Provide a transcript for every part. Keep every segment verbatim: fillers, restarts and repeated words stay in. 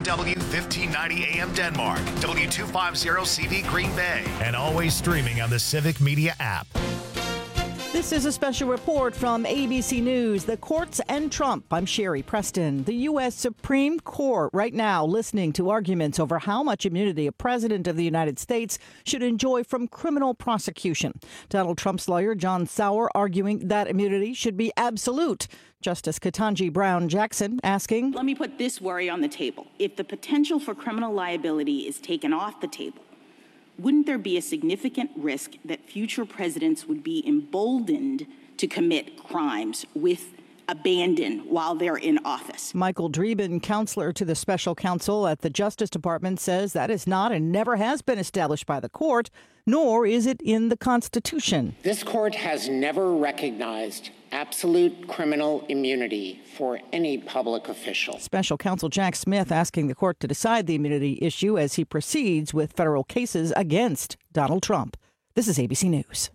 W fifteen ninety A M Denmark, W two fifty C V Green Bay, and always streaming on the Civic Media app. This is a special report from A B C News, the courts and Trump. I'm Sherry Preston. The U S Supreme Court right now listening to arguments over how much immunity a president of the United States should enjoy from criminal prosecution. Donald Trump's lawyer, John Sauer, arguing that immunity should be absolute. Justice Ketanji Brown Jackson asking, let me put this worry on the table. If the potential for criminal liability is taken off the table, wouldn't there be a significant risk that future presidents would be emboldened to commit crimes with abandon while they're in office? Michael Dreeben, counselor to the special counsel at the Justice Department, says that is not and never has been established by the court, nor is it in the Constitution. This court has never recognized absolute criminal immunity for any public official. Special counsel Jack Smith asking the court to decide the immunity issue as he proceeds with federal cases against Donald Trump. This is A B C News.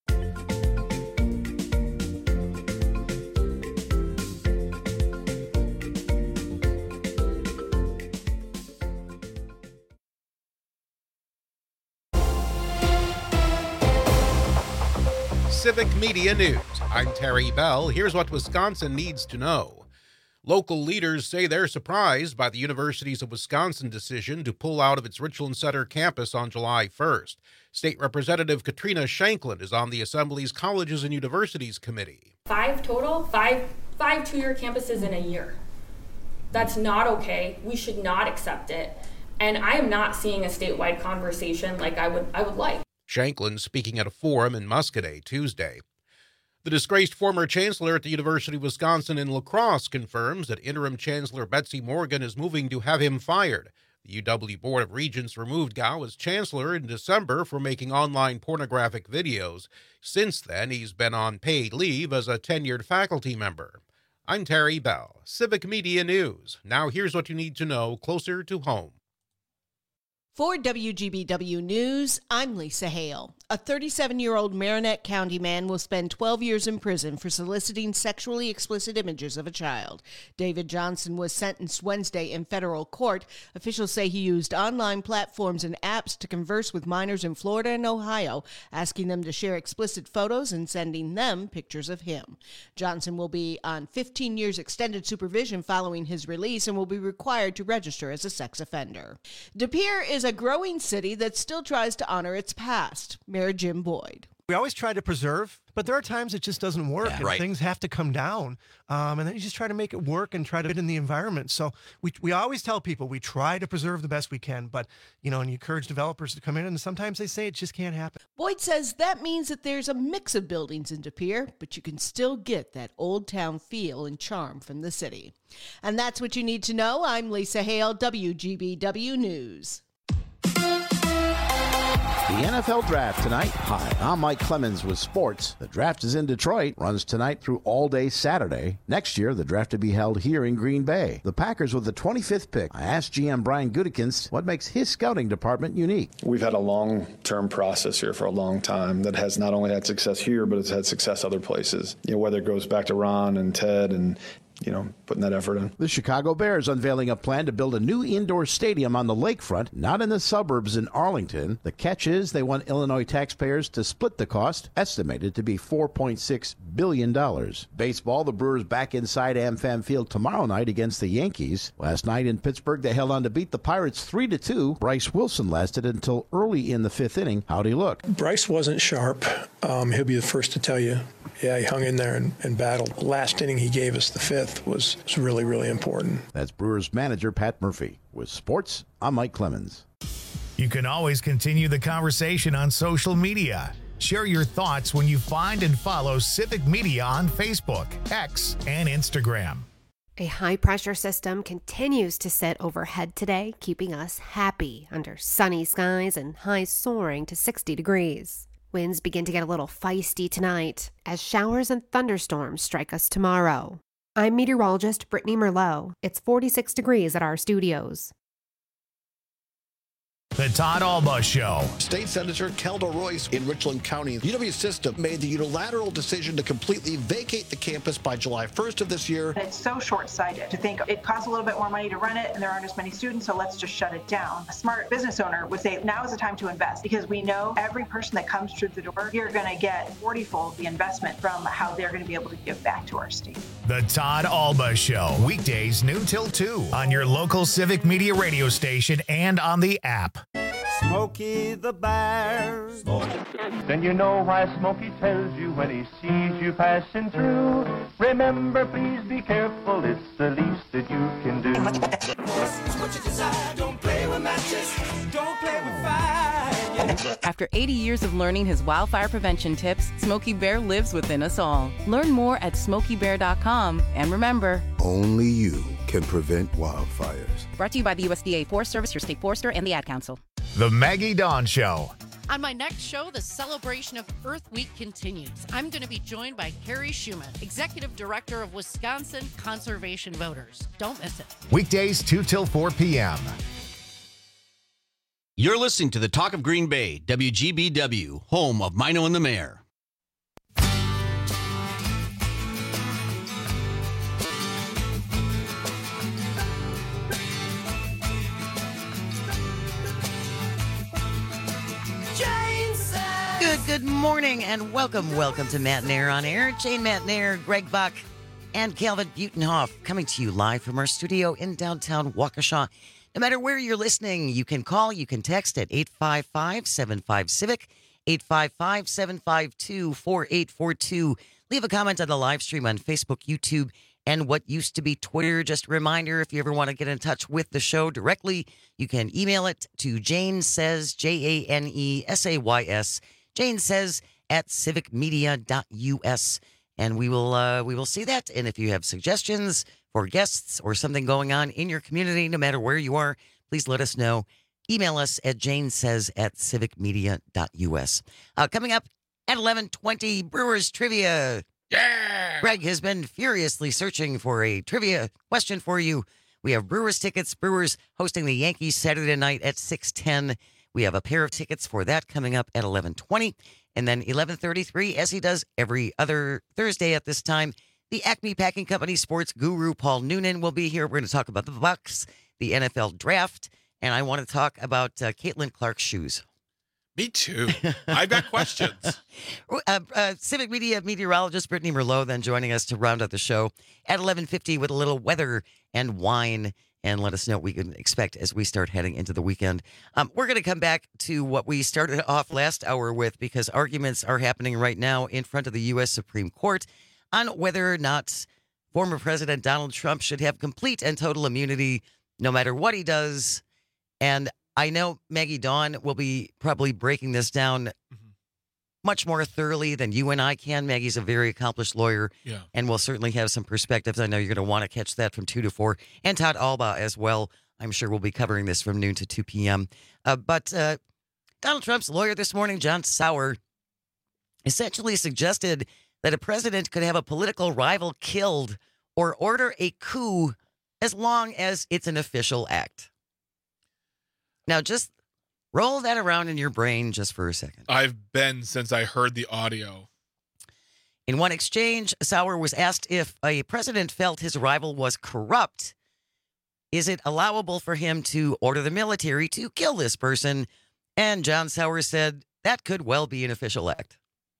Civic Media News. I'm Terry Bell. Here's what Wisconsin needs to know. Local leaders say they're surprised by the University of Wisconsin decision to pull out of its Richland Center campus on July first. State Representative Katrina Shanklin is on the Assembly's Colleges and Universities Committee. Five total, five, five two-year campuses in a year. That's not okay. We should not accept it. And I am not seeing a statewide conversation like I would, I would like. Shanklin speaking at a forum in Muscoda Tuesday. The disgraced former chancellor at the University of Wisconsin in La Crosse confirms that interim Chancellor Betsy Morgan is moving to have him fired. The U W Board of Regents removed Gao as chancellor in December for making online pornographic videos. Since then, he's been on paid leave as a tenured faculty member. I'm Terry Bell, Civic Media News. Now here's what you need to know closer to home. For W G B W News, I'm Lisa Hale. A thirty-seven-year-old Marinette County man will spend twelve years in prison for soliciting sexually explicit images of a child. David Johnson was sentenced Wednesday in federal court. Officials say he used online platforms and apps to converse with minors in Florida and Ohio, asking them to share explicit photos and sending them pictures of him. Johnson will be on fifteen years extended supervision following his release and will be required to register as a sex offender. De Pere is a growing city that still tries to honor its past. Mayor Jim Boyd. We always try to preserve, but there are times it just doesn't work, yeah, and right. things have to come down, um, and then you just try to make it work and try to fit in the environment. So we we always tell people we try to preserve the best we can, but, you know, and you encourage developers to come in, and sometimes they say it just can't happen. Boyd says that means that there's a mix of buildings in De Pere, but you can still get that old town feel and charm from the city. And that's what you need to know. I'm Lisa Hale, W G B W News. The N F L Draft tonight. Hi, I'm Mike Clemens with sports. The draft is in Detroit, runs tonight through all day Saturday. Next year, the draft to be held here in Green Bay. The Packers with the twenty-fifth pick. I asked G M Brian Gutekunst what makes his scouting department unique. We've had a long-term process here for a long time that has not only had success here, but it's had success other places. You know, whether it goes back to Ron and Ted and you know, putting that effort in. The Chicago Bears unveiling a plan to build a new indoor stadium on the lakefront, not in the suburbs in Arlington. The catch is they want Illinois taxpayers to split the cost, estimated to be four point six billion dollars. Baseball, the Brewers back inside AmFam Field tomorrow night against the Yankees. Last night in Pittsburgh, they held on to beat the Pirates three to two. Bryce Wilson lasted until early in the fifth inning. How'd he look? Bryce wasn't sharp. Um, he'll be the first to tell you. Yeah, he hung in there and, and battled. The last inning he gave us, the fifth, was, was really, really important. That's Brewers manager Pat Murphy. With sports, I'm Mike Clemens. You can always continue the conversation on social media. Share your thoughts when you find and follow Civic Media on Facebook, X, and Instagram. A high-pressure system continues to sit overhead today, keeping us happy under sunny skies and highs soaring to sixty degrees. Winds begin to get a little feisty tonight as showers and thunderstorms strike us tomorrow. I'm meteorologist Brittany Merlot. It's forty-six degrees at our studios. The Todd Alba Show. State Senator Kelda Royce in Richland County. U W System made the unilateral decision to completely vacate the campus by July first of this year. It's so short-sighted to think it costs a little bit more money to run it and there aren't as many students, so let's just shut it down. A smart business owner would say now is the time to invest because we know every person that comes through the door, you're going to get forty-fold the investment from how they're going to be able to give back to our state. The Todd Alba Show. Weekdays noon till two on your local Civic Media radio station and on the app. Smokey the Bear. Then you know why Smokey tells you when he sees you passing through. Remember, please be careful, it's the least that you can do. What you desire, don't play with matches, don't play with fire. After eighty years of learning his wildfire prevention tips, Smokey Bear lives within us all. Learn more at smokey bear dot com. And remember, only you can prevent wildfires. Brought to you by the U S D A Forest Service, your state forester, and the Ad Council. The Maggie Dawn Show. On my next show, the celebration of Earth Week continues. I'm going to be joined by Carrie Schumann, Executive Director of Wisconsin Conservation Voters. Don't miss it. Weekdays two till four p.m. You're listening to the Talk of Green Bay, W G B W, home of Mino and the Mayor. Good, good morning and welcome, welcome to Matt and Air on Air. Jane Matt and Air, Greg Buck, and Calvin Butenhoff coming to you live from our studio in downtown Waukesha. No matter where you're listening, you can call, you can text at eight five five, seven five, CIVIC, eight five five, seven five two, four eight four two. Leave a comment on the live stream on Facebook, YouTube, and what used to be Twitter. Just a reminder, if you ever want to get in touch with the show directly, you can email it to Jane Says, J A N E S A Y S, Jane Says at civic media dot U S, and we will uh, we will see that. And if you have suggestions for guests or something going on in your community, no matter where you are, please let us know. Email us at janesays at civic media dot U S. Uh, coming up at eleven twenty, Brewers Trivia. Yeah! Greg has been furiously searching for a trivia question for you. We have Brewers tickets. Brewers hosting the Yankees Saturday night at six ten. We have a pair of tickets for that coming up at eleven twenty. And then eleven thirty-three, as he does every other Thursday at this time, the Acme Packing Company sports guru Paul Noonan will be here. We're going to talk about the Bucks, the N F L draft, and I want to talk about uh, Caitlin Clark's shoes. Me too. I've got questions. uh, uh, Civic Media meteorologist Brittany Merlot then joining us to round out the show at eleven fifty with a little weather and wine, and let us know what we can expect as we start heading into the weekend. Um, we're going to come back to what we started off last hour with, because arguments are happening right now in front of the U S Supreme Court on whether or not former President Donald Trump should have complete and total immunity no matter what he does. And I know Maggie Dawn will be probably breaking this down mm-hmm. much more thoroughly than you and I can. Maggie's a very accomplished lawyer, yeah. and will certainly have some perspectives. I know you're going to want to catch that from two to four. And Todd Alba as well. I'm sure we'll be covering this from noon to two p.m. Uh, but uh, Donald Trump's lawyer this morning, John Sauer, essentially suggested that a president could have a political rival killed or order a coup as long as it's an official act. Now, just roll that around in your brain just for a second. I've been since I heard the audio. In one exchange, Sauer was asked if a president felt his rival was corrupt, is it allowable for him to order the military to kill this person? And John Sauer said that could well be an official act.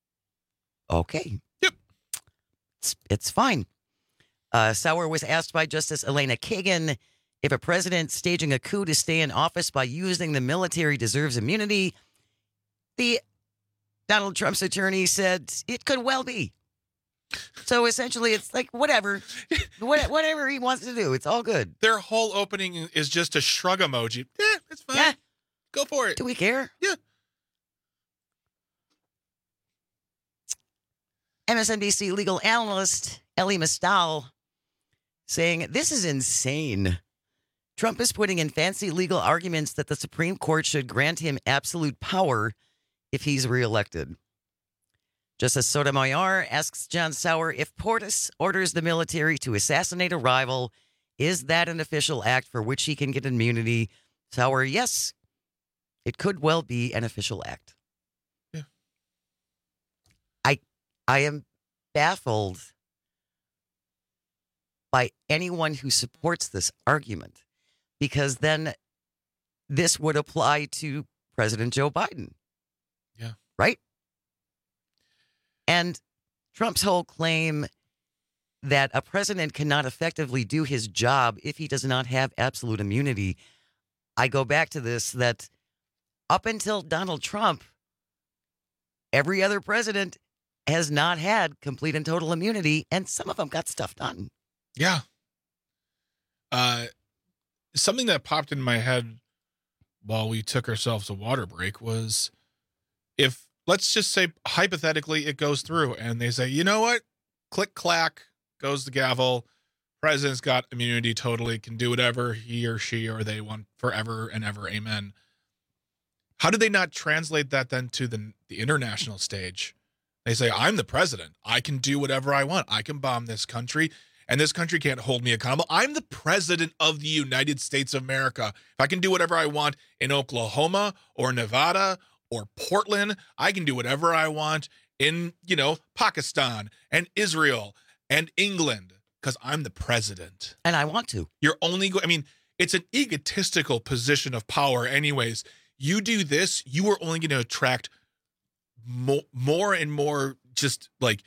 Okay. Yep. It's, it's fine. Uh, Sauer was asked by Justice Elena Kagan if a president staging a coup to stay in office by using the military deserves immunity. The Donald Trump's attorney said it could well be. So essentially, it's like, whatever. Whatever he wants to do. It's all good. Their whole opening is just a shrug emoji. Yeah, it's fine. Yeah. Go for it. Do we care? Yeah. M S N B C legal analyst Elie Mystal saying, this is insane. Trump is putting in fancy legal arguments that the Supreme Court should grant him absolute power if he's reelected. Justice Sotomayor asks John Sauer if Portis orders the military to assassinate a rival, is that an official act for which he can get immunity? Sauer, yes. It could well be an official act. Yeah. I I am baffled by anyone who supports this argument, because then this would apply to President Joe Biden. Yeah. Right? And Trump's whole claim that a president cannot effectively do his job if he does not have absolute immunity. I go back to this, that up until Donald Trump, every other president has not had complete and total immunity, and some of them got stuff done. Yeah. Uh, something that popped in my head while we took ourselves a water break was, if, let's just say, hypothetically, it goes through and they say, you know what? Click, clack, goes the gavel. President's got immunity totally, can do whatever he or she or they want forever and ever. Amen. How do they not translate that then to the, the international stage? They say, I'm the president. I can do whatever I want. I can bomb this country, and this country can't hold me accountable. I'm the president of the United States of America. If I can do whatever I want in Oklahoma or Nevada or Portland, I can do whatever I want in, you know, Pakistan and Israel and England, because I'm the president. And I want to. You're only go- I mean, it's an egotistical position of power anyways. You do this, you are only going to attract more, more and more just like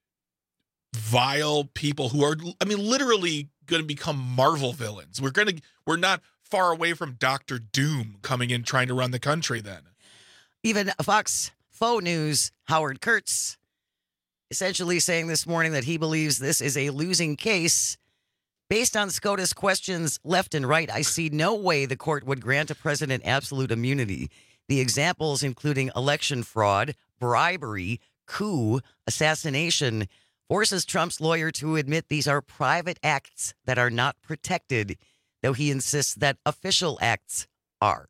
vile people who are, I mean, literally going to become Marvel villains. We're going to, we're not far away from Doctor Doom coming in trying to run the country then. Even Fox Faux News, Howard Kurtz, essentially saying this morning that he believes this is a losing case. Based on SCOTUS questions left and right, I see no way the court would grant a president absolute immunity. The examples including election fraud, bribery, coup, assassination, forces Trump's lawyer to admit these are private acts that are not protected, though he insists that official acts are.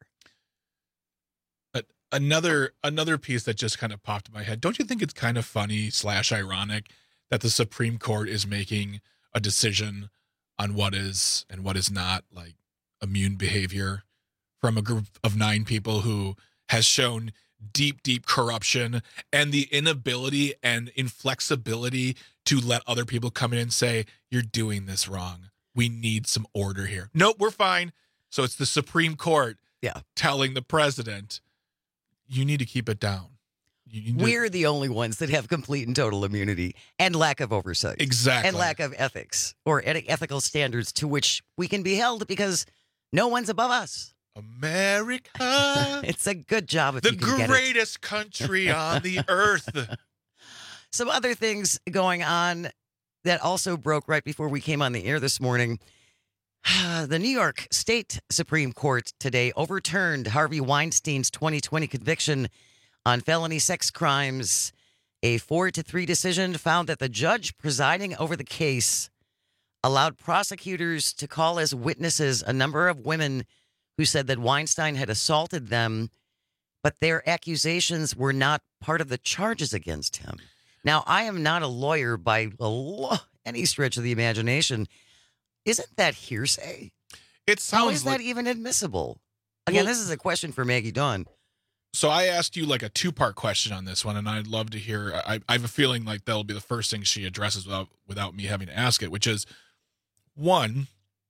But another another piece that just kind of popped in my head. Don't you think it's kind of funny slash ironic that the Supreme Court is making a decision on what is and what is not like immune behavior from a group of nine people who has shown deep, deep corruption and the inability and inflexibility to let other people come in and say, you're doing this wrong. We need some order here. Nope, we're fine. So it's the Supreme Court yeah. telling the president, you need to keep it down. We're the only ones that have complete and total immunity and lack of oversight. Exactly. And lack of ethics or ethical standards to which we can be held because no one's above us. America. It's a good job if the you can get it. greatest country on the earth. Some other things going on that also broke right before we came on the air this morning. The New York State Supreme Court today overturned Harvey Weinstein's twenty twenty conviction on felony sex crimes. A four to three decision found that the judge presiding over the case allowed prosecutors to call as witnesses a number of women who said that Weinstein had assaulted them, but their accusations were not part of the charges against him. Now, I am not a lawyer by a lo- any stretch of the imagination. Isn't that hearsay? It sounds How is like, that even admissible? Again, well, this is a question for Maggie Dawn. So I asked you like a two-part question on this one, and I'd love to hear. I, I have a feeling like that'll be the first thing she addresses without without me having to ask it, which is, one,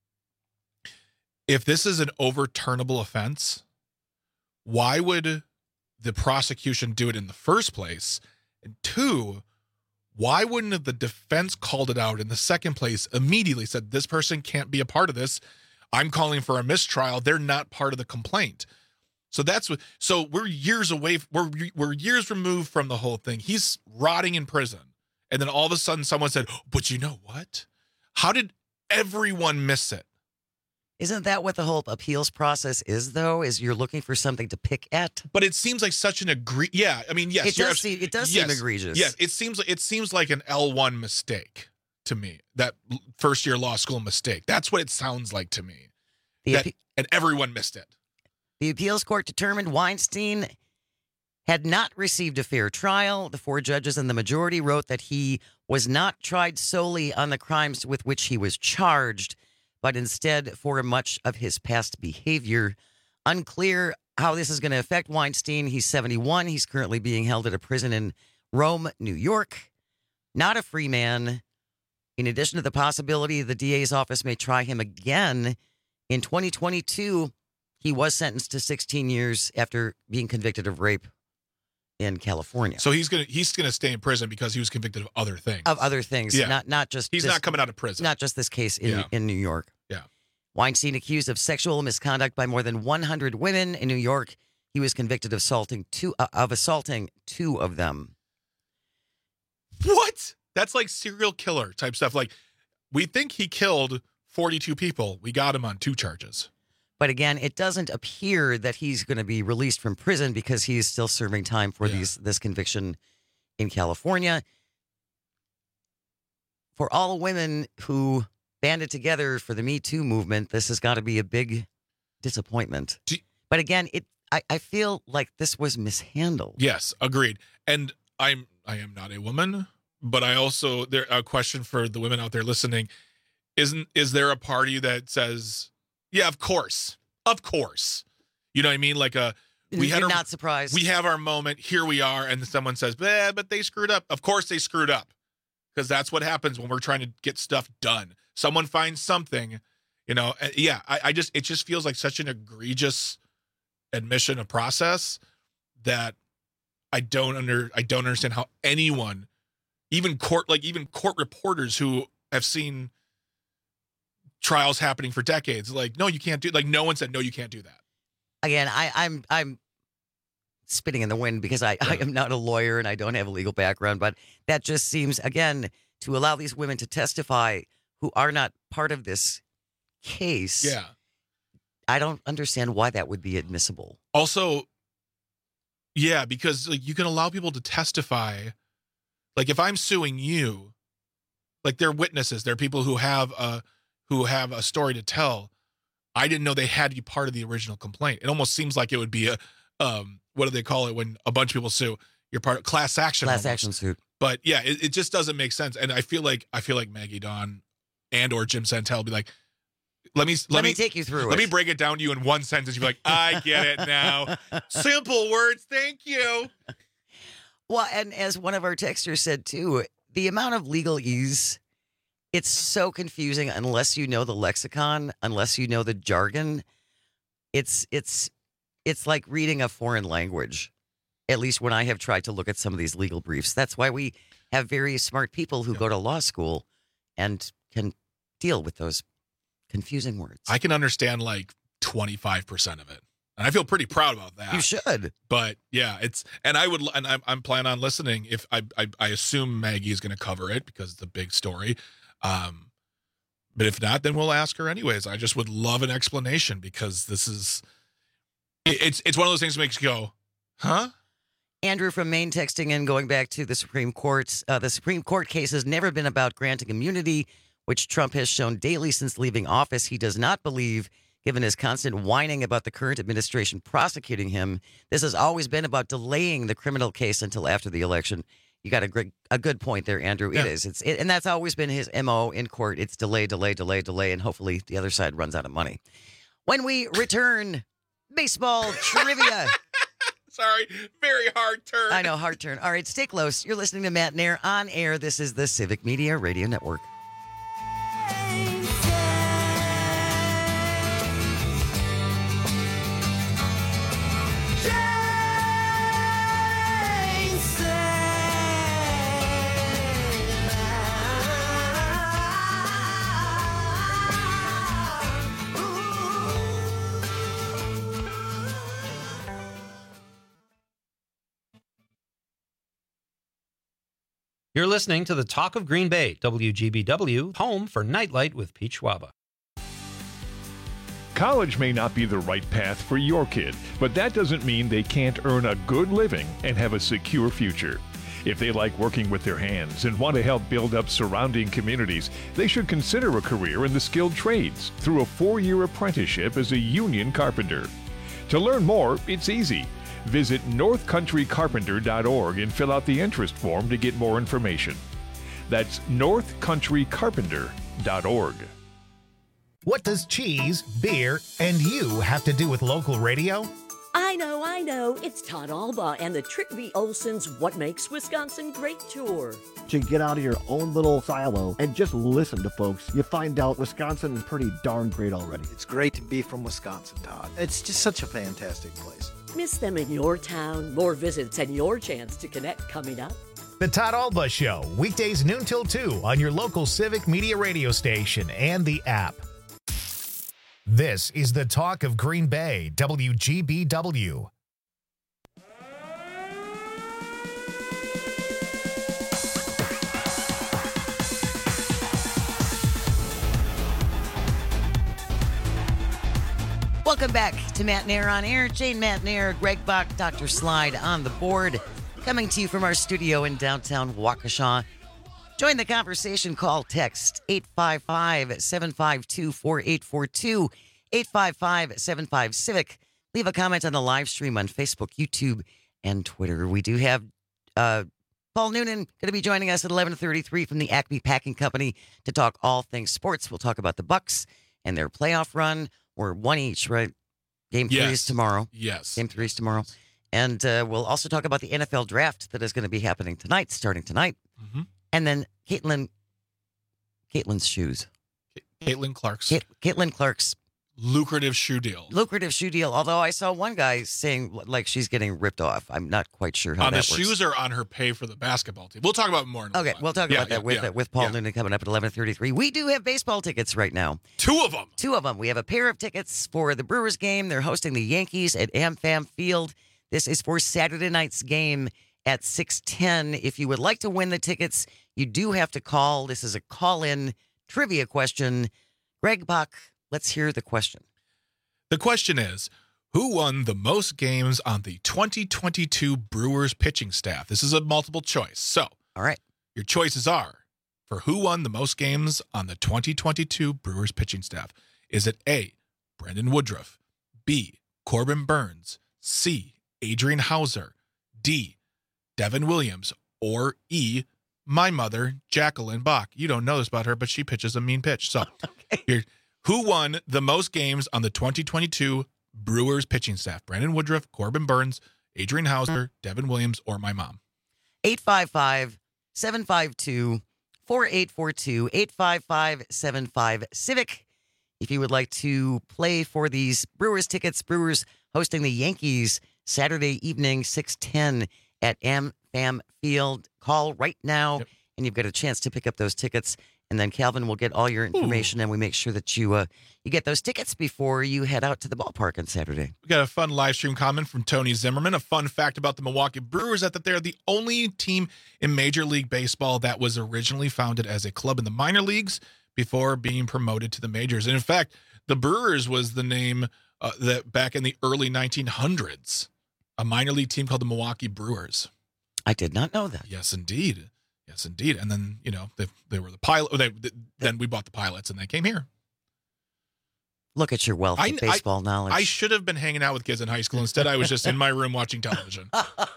if this is an overturnable offense, why would the prosecution do it in the first place? And two, why wouldn't the defense called it out in the second place, immediately said, this person can't be a part of this. I'm calling for a mistrial. They're not part of the complaint. So that's what, so we're years away. We're, we're years removed from the whole thing. He's rotting in prison. And then all of a sudden someone said, but you know what? How did everyone miss it? Isn't that what the whole appeals process is, though? Is you're looking for something to pick at? But it seems like such an agree. Yeah, I mean, yes, it does. Seem, it does yes, seem egregious. Yes, it seems like it seems like an L one mistake to me. That first year law school mistake. That's what it sounds like to me. That, appe- and everyone missed it. The appeals court determined Weinstein had not received a fair trial. The four judges in the majority wrote that he was not tried solely on the crimes with which he was charged, but instead for much of his past behavior. Unclear how this is going to affect Weinstein. He's seventy-one. He's currently being held at a prison in Rome, New York. Not a free man. In addition to the possibility the D A's office may try him again, in twenty twenty-two, he was sentenced to sixteen years after being convicted of rape in California. So he's gonna he's gonna stay in prison because he was convicted of other things. Of other things, Yeah. not not just He's this- not coming out of prison. Not just this case in Yeah. in New York. Yeah. Weinstein accused of sexual misconduct by more than one hundred women in New York. He was convicted of assaulting two uh, of assaulting two of them. What? That's like serial killer type stuff. Like, we think he killed forty-two people. We got him on two charges. But again, it doesn't appear that he's going to be released from prison because he's still serving time for Yeah. these this conviction in California. For all women who banded together for the Me Too movement, this has got to be a big disappointment. But again, it I, I feel like this was mishandled. Yes, agreed. And I'm I am not a woman, but I also there a question for the women out there listening. Isn't is there a party that says, yeah, of course. Of course. You know what I mean? Like a we You're had our, not surprised. We have our moment. Here we are, and someone says, eh, but they screwed up. Of course they screwed up. Because that's what happens when we're trying to get stuff done. Someone finds something, you know. uh, Yeah, I, I just it just feels like such an egregious admission of process that I don't under I don't understand how anyone, even court like even court reporters who have seen trials happening for decades, like, no, you can't do like no one said no, you can't do that. Again, I, I'm I'm spitting in the wind because I, I am not a lawyer and I don't have a legal background, but that just seems, again, to allow these women to testify who are not part of this case. Yeah. I don't understand why that would be admissible. Also, yeah, because like you can allow people to testify. Like if I'm suing you, like they're witnesses, they're people who have a who have a story to tell. I didn't know they had to be part of the original complaint. It almost seems like it would be a um what do they call it when a bunch of people sue? You're part of class action. Class almost. action suit. But yeah, it, it just doesn't make sense. And I feel like I feel like Maggie Dawn and or Jim Santel will be like, let me let, Let me, me take you through Let it. me break it down to you in one sentence. You'd be like, I get it now. Simple words, thank you. Well, and as one of our texters said too, the amount of legalese, it's so confusing unless you know the lexicon, unless you know the jargon. It's it's it's like reading a foreign language. At least when I have tried to look at some of these legal briefs. That's why we have very smart people who go to law school and can deal with those confusing words. I can understand like twenty-five percent of it. And I feel pretty proud about that. You should. But yeah, it's, and I would, and I'm, I'm planning on listening if I, I, I assume Maggie is going to cover it because it's a big story. Um, but if not, then we'll ask her anyways. I just would love an explanation because this is, it, it's, it's one of those things that makes you go, huh? Andrew from Maine texting in, going back to the Supreme Court. Uh, the Supreme Court case has never been about granting immunity, which Trump has shown daily since leaving office. He does not believe, given his constant whining about the current administration prosecuting him, this has always been about delaying the criminal case until after the election. You got a great, a good point there, Andrew. Yeah. It is. It's it, and that's always been his M O in court. It's delay, delay, delay, delay, and hopefully the other side runs out of money. When we return, baseball trivia. Sorry, very hard turn. I know, hard turn. All right, stay close. You're listening to Matt Nair on air. This is the Civic Media Radio Network. You're listening to the Talk of Green Bay, W G B W, home for Nightlight with Pete Schwaba. College may not be the right path for your kid, but that doesn't mean they can't earn a good living and have a secure future. If they like working with their hands and want to help build up surrounding communities, they should consider a career in the skilled trades through a four-year apprenticeship as a union carpenter. To learn more, it's easy. Visit north country carpenter dot org and fill out the interest form to get more information. That's north country carpenter dot org. What does cheese, beer, and you have to do with local radio? I I know, I know. It's Todd Alba and the Trick V. Olson's What Makes Wisconsin Great tour. To get out of your own little silo and just listen to folks, you find out Wisconsin is pretty darn great already. It's great to be from Wisconsin, Todd. It's just such a fantastic place. Miss them in your town? More visits and your chance to connect coming up. The Todd Alba Show, weekdays noon till two on your local Civic Media radio station and the app. This is the Talk of Green Bay, W G B W. Welcome back to Matt Nair on Air. Jane Matt Nair, Greg Bach, Doctor Slide on the board. Coming to you from our studio in downtown Waukesha. Join the conversation. Call, text eight five five, seven five two, four eight four two, eight five five, seven five, Civic. Leave a comment on the live stream on Facebook, YouTube, and Twitter. We do have uh, Paul Noonan going to be joining us at eleven thirty-three from the Acme Packing Company to talk all things sports. We'll talk about the Bucks and their playoff run. We're one each, right? Game three Yes. is tomorrow. Yes. Game three is tomorrow. And uh, we'll also talk about the N F L draft that is going to be happening tonight, starting tonight. Mm-hmm. And then Caitlin, Caitlin's shoes. Caitlin Clark's. Cait- Caitlin Clark's lucrative shoe deal. Lucrative shoe deal. Although I saw one guy saying like she's getting ripped off. I'm not quite sure how on the that works. shoes or on her pay for the basketball team. We'll talk about it more in a Okay, little we'll talk Yeah, about that yeah, with yeah. uh, with Paul Yeah. Noonan coming up at eleven thirty-three. We do have baseball tickets right now. Two of them. Two of them. We have a pair of tickets for the Brewers game. They're hosting the Yankees at AmFam Field. This is for Saturday night's game at six ten. If you would like to win the tickets, you do have to call. This is a call-in trivia question. Greg Bach, let's hear the question. The question is, who won the most games on the twenty twenty-two Brewers pitching staff? This is a multiple choice. So, all right. Your choices are for who won the most games on the twenty twenty-two Brewers pitching staff. Is it A, Brandon Woodruff, B, Corbin Burns, C, Adrian Hauser, D, Devin Williams, or E, my mother, Jacqueline Bach? You don't know this about her, but she pitches a mean pitch. So, okay. Here, who won the most games on the twenty twenty-two Brewers pitching staff? Brandon Woodruff, Corbin Burns, Adrian Hauser, Devin Williams, or my mom? eight five five, seven five two, four eight four two, eight five five, seven five, Civic. If you would like to play for these Brewers tickets, Brewers hosting the Yankees Saturday evening, six ten at AmFam Field. Call right now, yep. and you've got a chance to pick up those tickets. And then Calvin will get all your information, Ooh. and we make sure that you uh, you get those tickets before you head out to the ballpark on Saturday. We got a fun live stream comment from Tony Zimmerman. A fun fact about the Milwaukee Brewers is that they're the only team in Major League Baseball that was originally founded as a club in the minor leagues before being promoted to the majors. And in fact, the Brewers was the name uh, that back in the early nineteen hundreds, a minor league team called the Milwaukee Brewers. I did not know that. Yes, indeed. Yes, indeed. And then, you know, they, they were the pilot. They, they, then we bought the pilots and they came here. Look at your wealth of I, baseball I, knowledge. I should have been hanging out with kids in high school. Instead, I was just in my room watching television.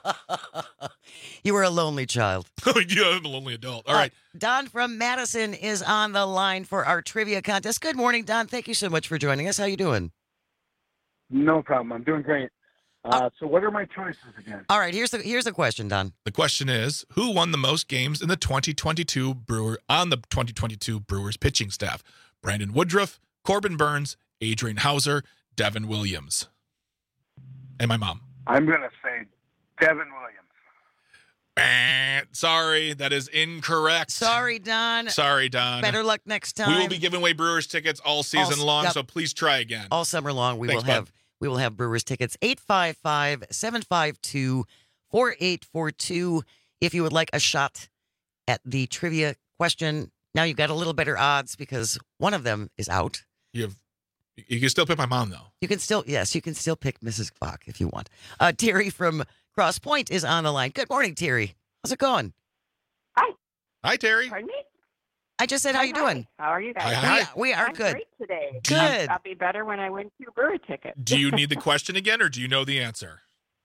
You were a lonely child. Yeah, I'm a lonely adult. All uh, right. Don from Madison is on the line for our trivia contest. Good morning, Don. Thank you so much for joining us. How you doing? No problem. I'm doing great. Uh, so what are my choices again? All right, here's the here's the question, Don. The question is, who won the most games in the twenty twenty-two Brewer on the twenty twenty-two Brewers pitching staff? Brandon Woodruff, Corbin Burns, Adrian Hauser, Devin Williams. And my mom. I'm going to say Devin Williams. Eh, sorry, that is incorrect. Sorry, Don. Sorry, Don. Better luck next time. We will be giving away Brewers tickets all season all, long, yep. so please try again. All summer long, we Thanks, will have bud. we will have Brewers tickets. eight five five, seven five two, four eight four two. If you would like a shot at the trivia question, now you've got a little better odds because one of them is out. You have, you can still pick my mom, though. You can still, yes, you can still pick Missus Bach if you want. Uh, Terry from Cross Point is on the line. Good morning, Terry. How's it going? Hi. Hi, Terry. Pardon me? I just said, hi, how you hi. doing? How are you guys? Hi, hi. We, we are I'm good. Great today. Good. I'll, I'll be better when I win two Brewer tickets. Do you need the question again, or do you know the answer?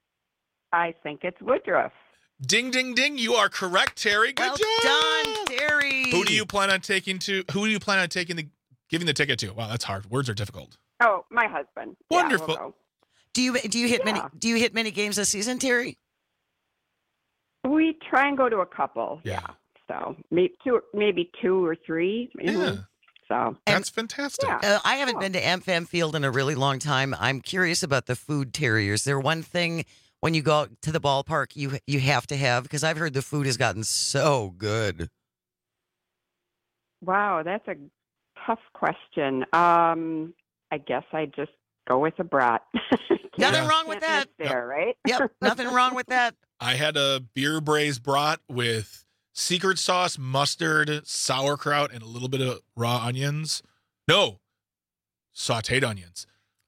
I think it's Woodruff. Ding, ding, ding. You are correct, Terry. Good well job. done, Terry. Who do you plan on taking to, who do you plan on taking the, giving the ticket to? Wow, that's hard. Words are difficult. Oh, my husband. Wonderful. Yeah, we'll Do you do you hit Yeah. many do you hit many games this season, Terry? We try and go to a couple. Yeah. So maybe two, maybe two or three. Yeah. Mhm. So That's fantastic. Yeah. Uh, I haven't been to M F M Field in a really long time. I'm curious about the food, Terry. Is there one thing when you go out to the ballpark you you have to have? Because I've heard the food has gotten so good. wow, that's a tough question. Um, I guess I just go with a brat. Nothing Yeah. wrong with that. Can't miss there, right? Yep, nothing wrong with that. I had a beer braised brat with secret sauce, mustard, sauerkraut, and a little bit of raw onions. No, sauteed onions.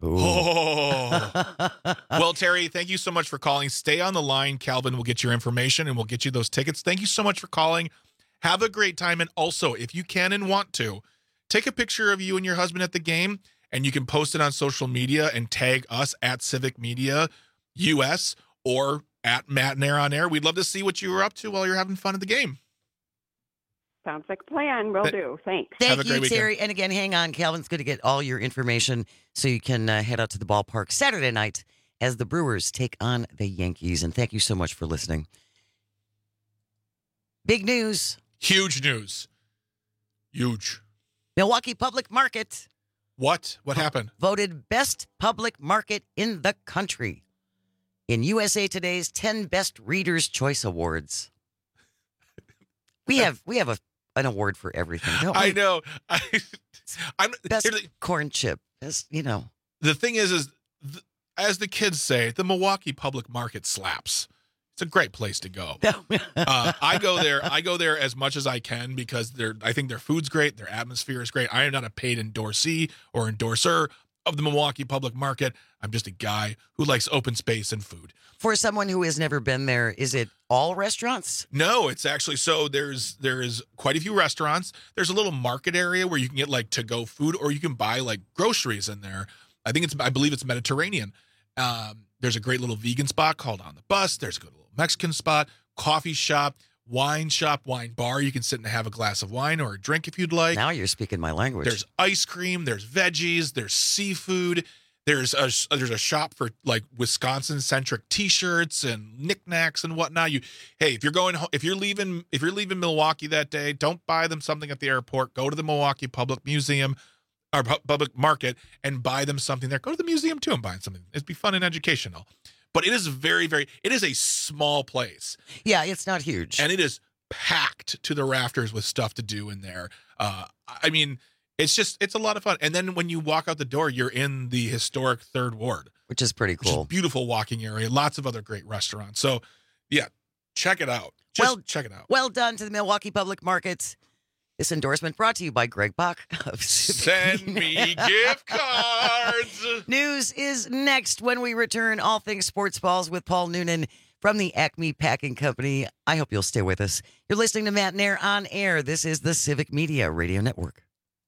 Oh. Well, Terry, thank you so much for calling. Stay on the line. Calvin will get your information and we'll get you those tickets. Thank you so much for calling. Have a great time. And also, if you can and want to, take a picture of you and your husband at the game, and you can post it on social media and tag us at Civic Media U S or at Matt and Air on Air. We'd love to see what you were up to while you're having fun at the game. Sounds like a plan. Will Th- do. Thanks. Thank Have a you, great weekend. Terry. And again, hang on. Calvin's going to get all your information so you can uh, head out to the ballpark Saturday night as the Brewers take on the Yankees. And thank you so much for listening. Big news. Huge news. Huge. Milwaukee Public Market What? What happened? voted best public market in the country in U S A Today's ten Best Readers' Choice Awards. We have we have a an award for everything, don't we? I know. I, I'm Best here the, corn chip. Best, you know. the thing is, is th- as the kids say, the Milwaukee Public Market slaps. It's a great place to go. uh, I go there. I go there as much as I can because they're. I think their food's great. Their atmosphere is great. I am not a paid endorsee or endorser of the Milwaukee Public Market. I'm just a guy who likes open space and food. For someone who has never been there, is it all restaurants? No, it's actually so there's there is quite a few restaurants. There's a little market area where you can get like to go food or you can buy like groceries in there. I think it's I believe it's Mediterranean. Um, there's a great little vegan spot called On the Bus. There's a good little Mexican spot, coffee shop, wine shop, wine bar. You can sit and have a glass of wine or a drink if you'd like. Now you're speaking my language. There's ice cream, there's veggies, there's seafood. There's a there's a shop for like Wisconsin centric T-shirts and knickknacks and whatnot. You, hey, if you're going, ho- if you're leaving, if you're leaving Milwaukee that day, don't buy them something at the airport. Go to the Milwaukee Public Museum or pu- Public Market and buy them something there. Go to the museum too and buy something. It'd be fun and educational. But it is very, very. It is a small place. Yeah, it's not huge, and it is packed to the rafters with stuff to do in there. Uh, I mean. It's just, it's a lot of fun. And then when you walk out the door, you're in the historic Third Ward. Which is pretty cool. Which is a beautiful walking area. Lots of other great restaurants. So, yeah, check it out. Just well, check it out. Well done to the Milwaukee Public Markets. This endorsement brought to you by Greg Bach. Send me gift cards. News is next when we return. All things sports balls with Paul Noonan from the Acme Packing Company. I hope you'll stay with us. You're listening to Matt and Air on Air. This is the Civic Media Radio Network.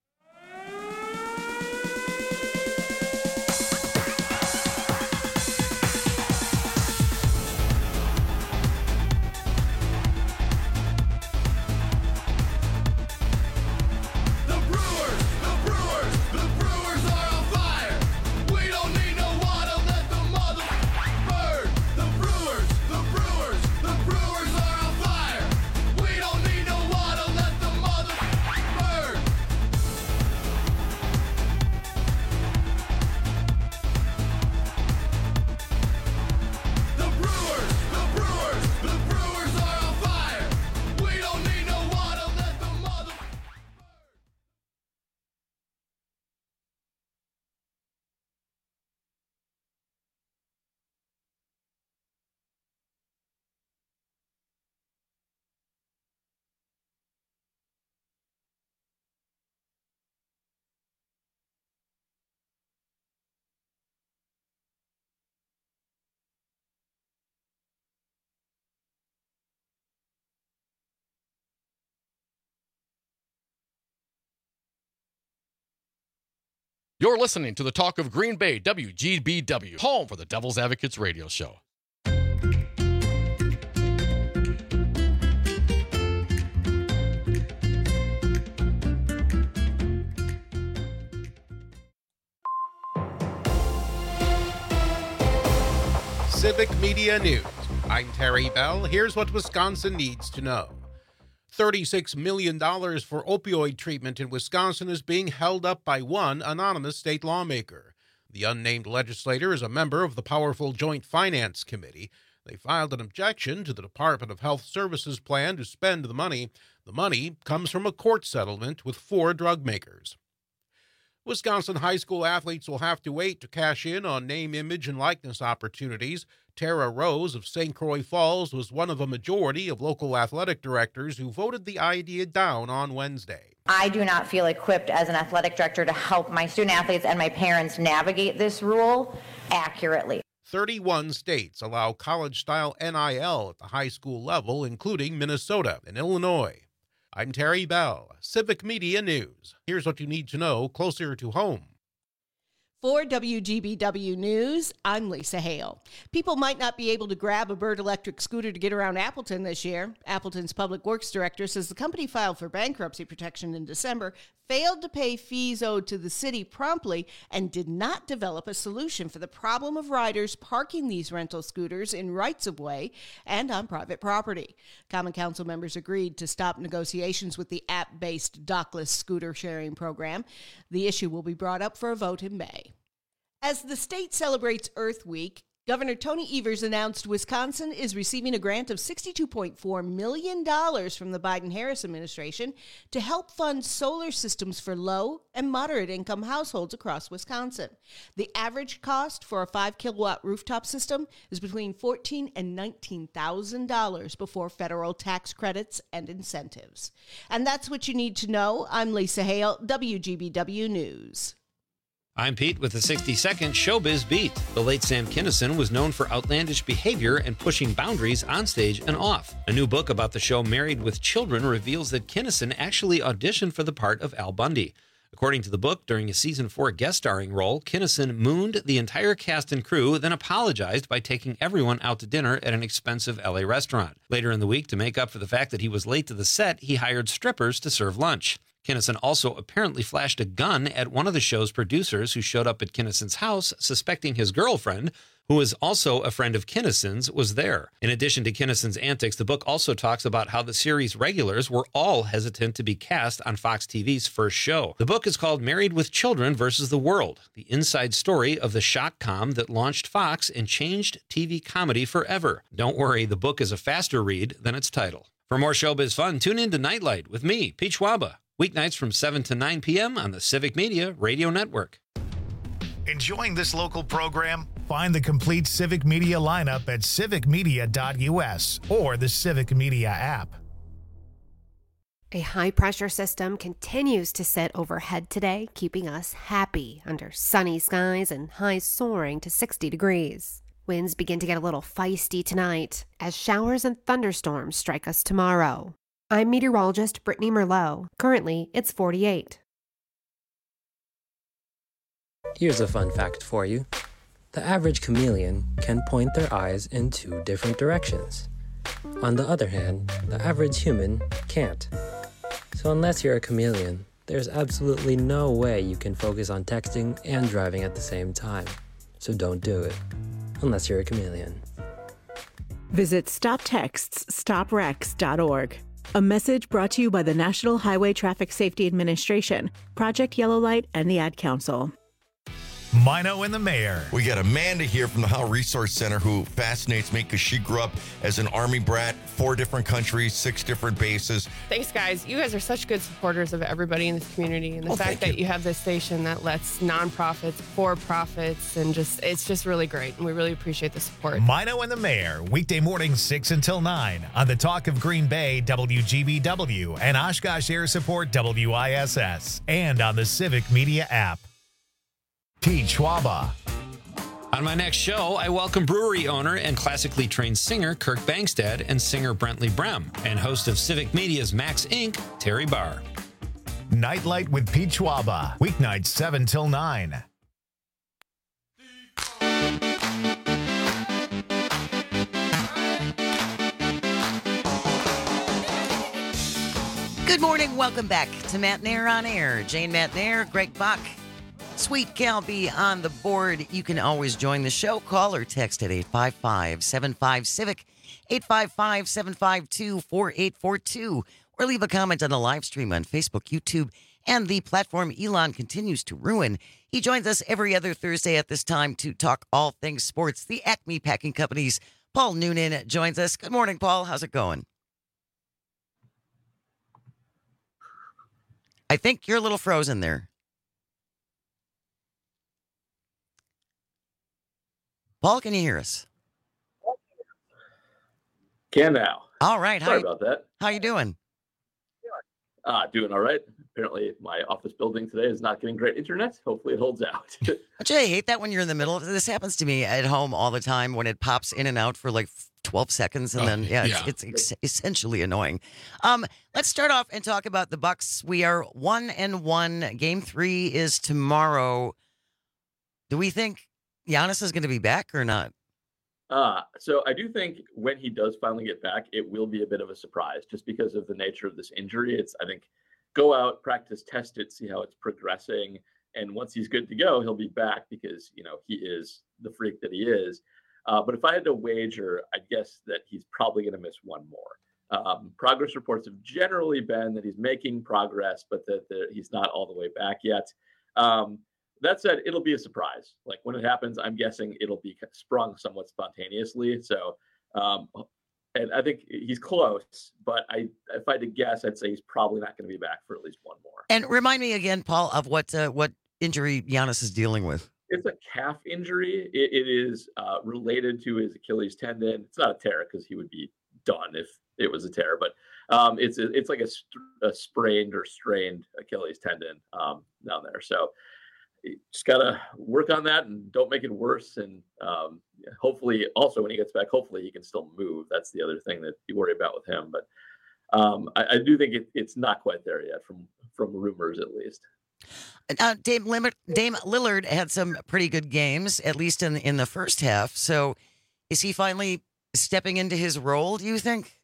You're listening to the Talk of Green Bay, W G B W, home for the Devil's Advocates radio show. Civic Media News. I'm Terry Bell. Here's what Wisconsin needs to know. thirty-six million dollars for opioid treatment in Wisconsin is being held up by one anonymous state lawmaker. The unnamed legislator is a member of the powerful Joint Finance Committee. They filed an objection to the Department of Health Services plan to spend the money. The money comes from a court settlement with four drug makers. Wisconsin high school athletes will have to wait to cash in on name, image, and likeness opportunities. Tara Rose of Saint Croix Falls was one of a majority of local athletic directors who voted the idea down on Wednesday. I do not feel equipped as an athletic director to help my student athletes and my parents navigate this rule accurately. thirty-one states allow college-style N I L at the high school level, including Minnesota and Illinois. I'm Terry Bell, Civic Media News. Here's what you need to know closer to home. For W G B W News, I'm Lisa Hale. People might not be able to grab a Bird electric scooter to get around Appleton this year. Appleton's Public Works Director says the company filed for bankruptcy protection in December, failed to pay fees owed to the city promptly, and did not develop a solution for the problem of riders parking these rental scooters in rights-of-way and on private property. Common Council members agreed to stop negotiations with the app-based dockless scooter sharing program. The issue will be brought up for a vote in May. As the state celebrates Earth Week, Governor Tony Evers announced Wisconsin is receiving a grant of sixty-two point four million dollars from the Biden-Harris administration to help fund solar systems for low and moderate-income households across Wisconsin. The average cost for a five kilowatt rooftop system is between fourteen thousand dollars and nineteen thousand dollars before federal tax credits and incentives. And that's what you need to know. I'm Lisa Hale, W G B W News. I'm Pete with the sixty second Showbiz Beat. The late Sam Kinison was known for outlandish behavior and pushing boundaries on stage and off. A new book about the show Married with Children reveals that Kinison actually auditioned for the part of Al Bundy. According to the book, during a season four guest starring role, Kinison mooned the entire cast and crew, then apologized by taking everyone out to dinner at an expensive L A restaurant. Later in the week, to make up for the fact that he was late to the set, he hired strippers to serve lunch. Kinison also apparently flashed a gun at one of the show's producers who showed up at Kinnison's house, suspecting his girlfriend, who was also a friend of Kinnison's, was there. In addition to Kinnison's antics, the book also talks about how the series regulars were all hesitant to be cast on Fox T V's first show. The book is called Married with Children versus the World, the inside story of the shock-com that launched Fox and changed T V comedy forever. Don't worry, the book is a faster read than its title. For more showbiz fun, tune in to Nightlight with me, Pete Schwaba. Weeknights from seven to nine p.m. on the Civic Media Radio Network. Enjoying this local program? Find the complete Civic Media lineup at civic media dot u s or the Civic Media app. A high-pressure system continues to sit overhead today, keeping us happy under sunny skies and highs soaring to sixty degrees. Winds begin to get a little feisty tonight as showers and thunderstorms strike us tomorrow. I'm meteorologist Brittany Merlot. Currently, it's forty-eight. Here's a fun fact for you. The average chameleon can point their eyes in two different directions. On the other hand, the average human can't. So unless you're a chameleon, there's absolutely no way you can focus on texting and driving at the same time. So don't do it, unless you're a chameleon. Visit stop texts stop wrecks dot org. A message brought to you by the National Highway Traffic Safety Administration, Project Yellow Light, and the Ad Council. Mino and the Mayor. We got Amanda here from the Howe Resource Center who fascinates me because she grew up as an Army brat, four different countries, six different bases. Thanks, guys. You guys are such good supporters of everybody in this community. And the Oh, fact thank that you. you have this station that lets nonprofits, for-profits, and just, it's just really great. And we really appreciate the support. Mino and the Mayor, weekday mornings six until nine on the Talk of Green Bay, W G B W, and Oshkosh Air Support, W I S S, and on the Civic Media app. Pete Schwaba. On my next show, I welcome brewery owner and classically trained singer Kirk Bangstad and singer Brentley Brem, and host of Civic Media's Max Incorporated, Terry Barr. Nightlight with Pete Schwaba, weeknights seven till nine. Good morning. Welcome back to Matt Nair on Air. Jane Matt Nair, Greg Buck, Sweet Calby on the board. You can always join the show. Call or text at eight five five, seven five, CIVIC, eight five five, seven five two, four eight four two, or leave a comment on the live stream on Facebook, YouTube, and the platform Elon continues to ruin. He joins us every other Thursday at this time to talk all things sports. The Acme Packing Company's Paul Noonan joins us. Good morning, Paul. How's it going? I think you're a little frozen there. Paul, can you hear us? Can now. All right. Sorry how about that. How you doing? Uh, doing all right. Apparently, my office building today is not getting great internet. Hopefully, it holds out. Don't you hate that when you're in the middle of this? Happens to me at home all the time when it pops in and out for like twelve seconds, and Oh, then yeah, yeah. It's, it's ex- essentially annoying. Um, let's start off and talk about the Bucks. We are one and one. Game three is tomorrow. Do we think Giannis is going to be back or not? Uh, so I do think when he does finally get back, it will be a bit of a surprise just because of the nature of this injury. It's, I think, go out, practice, test it, see how it's progressing. And once he's good to go, he'll be back because, you know, he is the freak that he is. Uh, but if I had to wager, I'd guess that he's probably going to miss one more. Um, progress reports have generally been that he's making progress, but that, that he's not all the way back yet. Um, That said, it'll be a surprise. Like when it happens, I'm guessing it'll be sprung somewhat spontaneously. So, um, and I think he's close, but I, if I had to guess, I'd say he's probably not going to be back for at least one more. And remind me again, Paul, of what uh, what injury Giannis is dealing with. It's a calf injury. It, it is uh, related to his Achilles tendon. It's not a tear because he would be done if it was a tear, but um, it's it's like a, a sprained or strained Achilles tendon um, down there. So. Just got to work on that and don't make it worse. And um, hopefully also when he gets back, hopefully he can still move. That's the other thing that you worry about with him. But um, I, I do think it, it's not quite there yet from, from rumors, at least. Uh, Dame, Lim- Dame Lillard had some pretty good games, at least in, in the first half. So is he finally stepping into his role, do you think?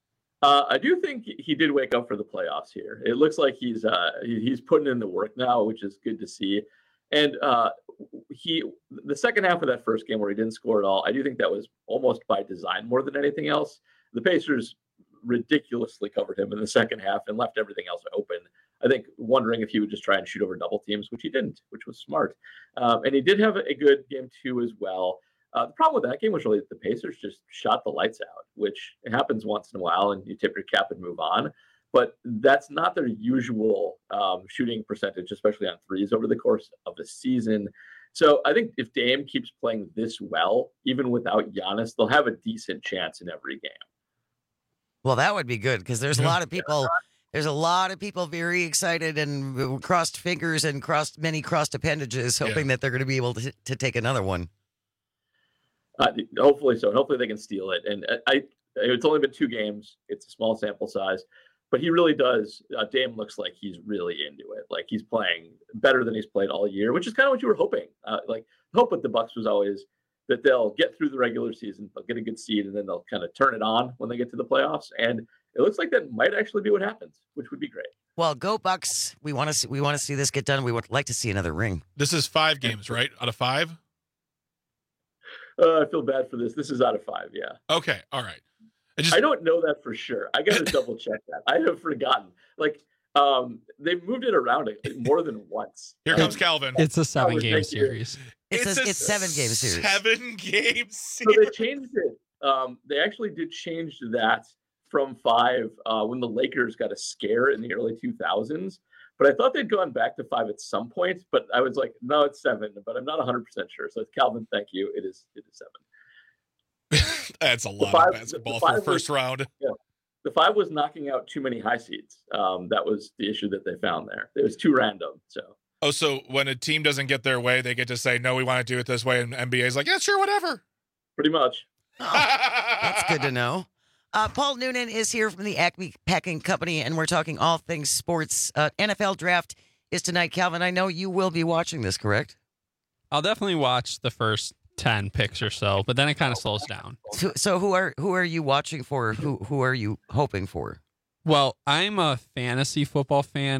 Uh, I do think he did wake up for the playoffs here. It looks like he's uh, he, he's putting in the work now, which is good to see. And uh, he, the second half of that first game where he didn't score at all, I do think that was almost by design more than anything else. The Pacers ridiculously covered him in the second half and left everything else open. I think wondering if he would just try and shoot over double teams, which he didn't, which was smart. Um, and he did have a good game two as well. Uh, the problem with that game was really that the Pacers just shot the lights out, which happens once in a while, and you tip your cap and move on. But that's not their usual um, shooting percentage, especially on threes over the course of the season. So I think if Dame keeps playing this well, even without Giannis, they'll have a decent chance in every game. Well, that would be good because there's a lot of people. There's a lot of people very excited and crossed fingers and crossed many crossed appendages, hoping Yeah. that they're going to be able to, to take another one. Uh, hopefully so. And hopefully they can steal it. And I, I, it's only been two games. It's a small sample size. But he really does. Uh, Dame looks like he's really into it. Like he's playing better than he's played all year, which is kind of what you were hoping. Uh, like the hope with the Bucks was always that they'll get through the regular season, they'll get a good seed, and then they'll kind of turn it on when they get to the playoffs. And it looks like that might actually be what happens, which would be great. Well, go Bucks! We want to see. We want to see this get done. We would like to see another ring. This is five games, right? Out of five. Uh, I feel bad for this. This is out of five. Yeah. Okay. All right. I, just, I don't know that for sure. I got to double check that. I have forgotten. Like, um, they've moved it around more than once. Here comes Calvin. It's a seven Calvin, game thank you. series. It's, It's a, a it's seven game series. Seven game So series. they changed it. Um, they actually did change that from five uh, when the Lakers got a scare in the early two thousands. But I thought they'd gone back to five at some point. But I was like, no, it's seven. But I'm not one hundred percent sure. So Calvin, thank you. It is. It is seven. That's a The lot five- of basketball the for five a first was- round. Yeah. The five was knocking out too many high seeds. Um, that was the issue that they found there. It was too random. So Oh, so when a team doesn't get their way, they get to say, no, we want to do it this way. And N B A's like, yeah, sure, whatever. pretty much. That's good to know. Uh, Paul Noonan is here from the Acme Packing Company, and we're talking all things sports. Uh, N F L draft is tonight. Calvin, I know you will be watching this, correct? I'll definitely watch the first ten picks or so, but then it kind of slows down. So, so who are who are you watching for? Who who are you hoping for? Well, I'm a fantasy football fan.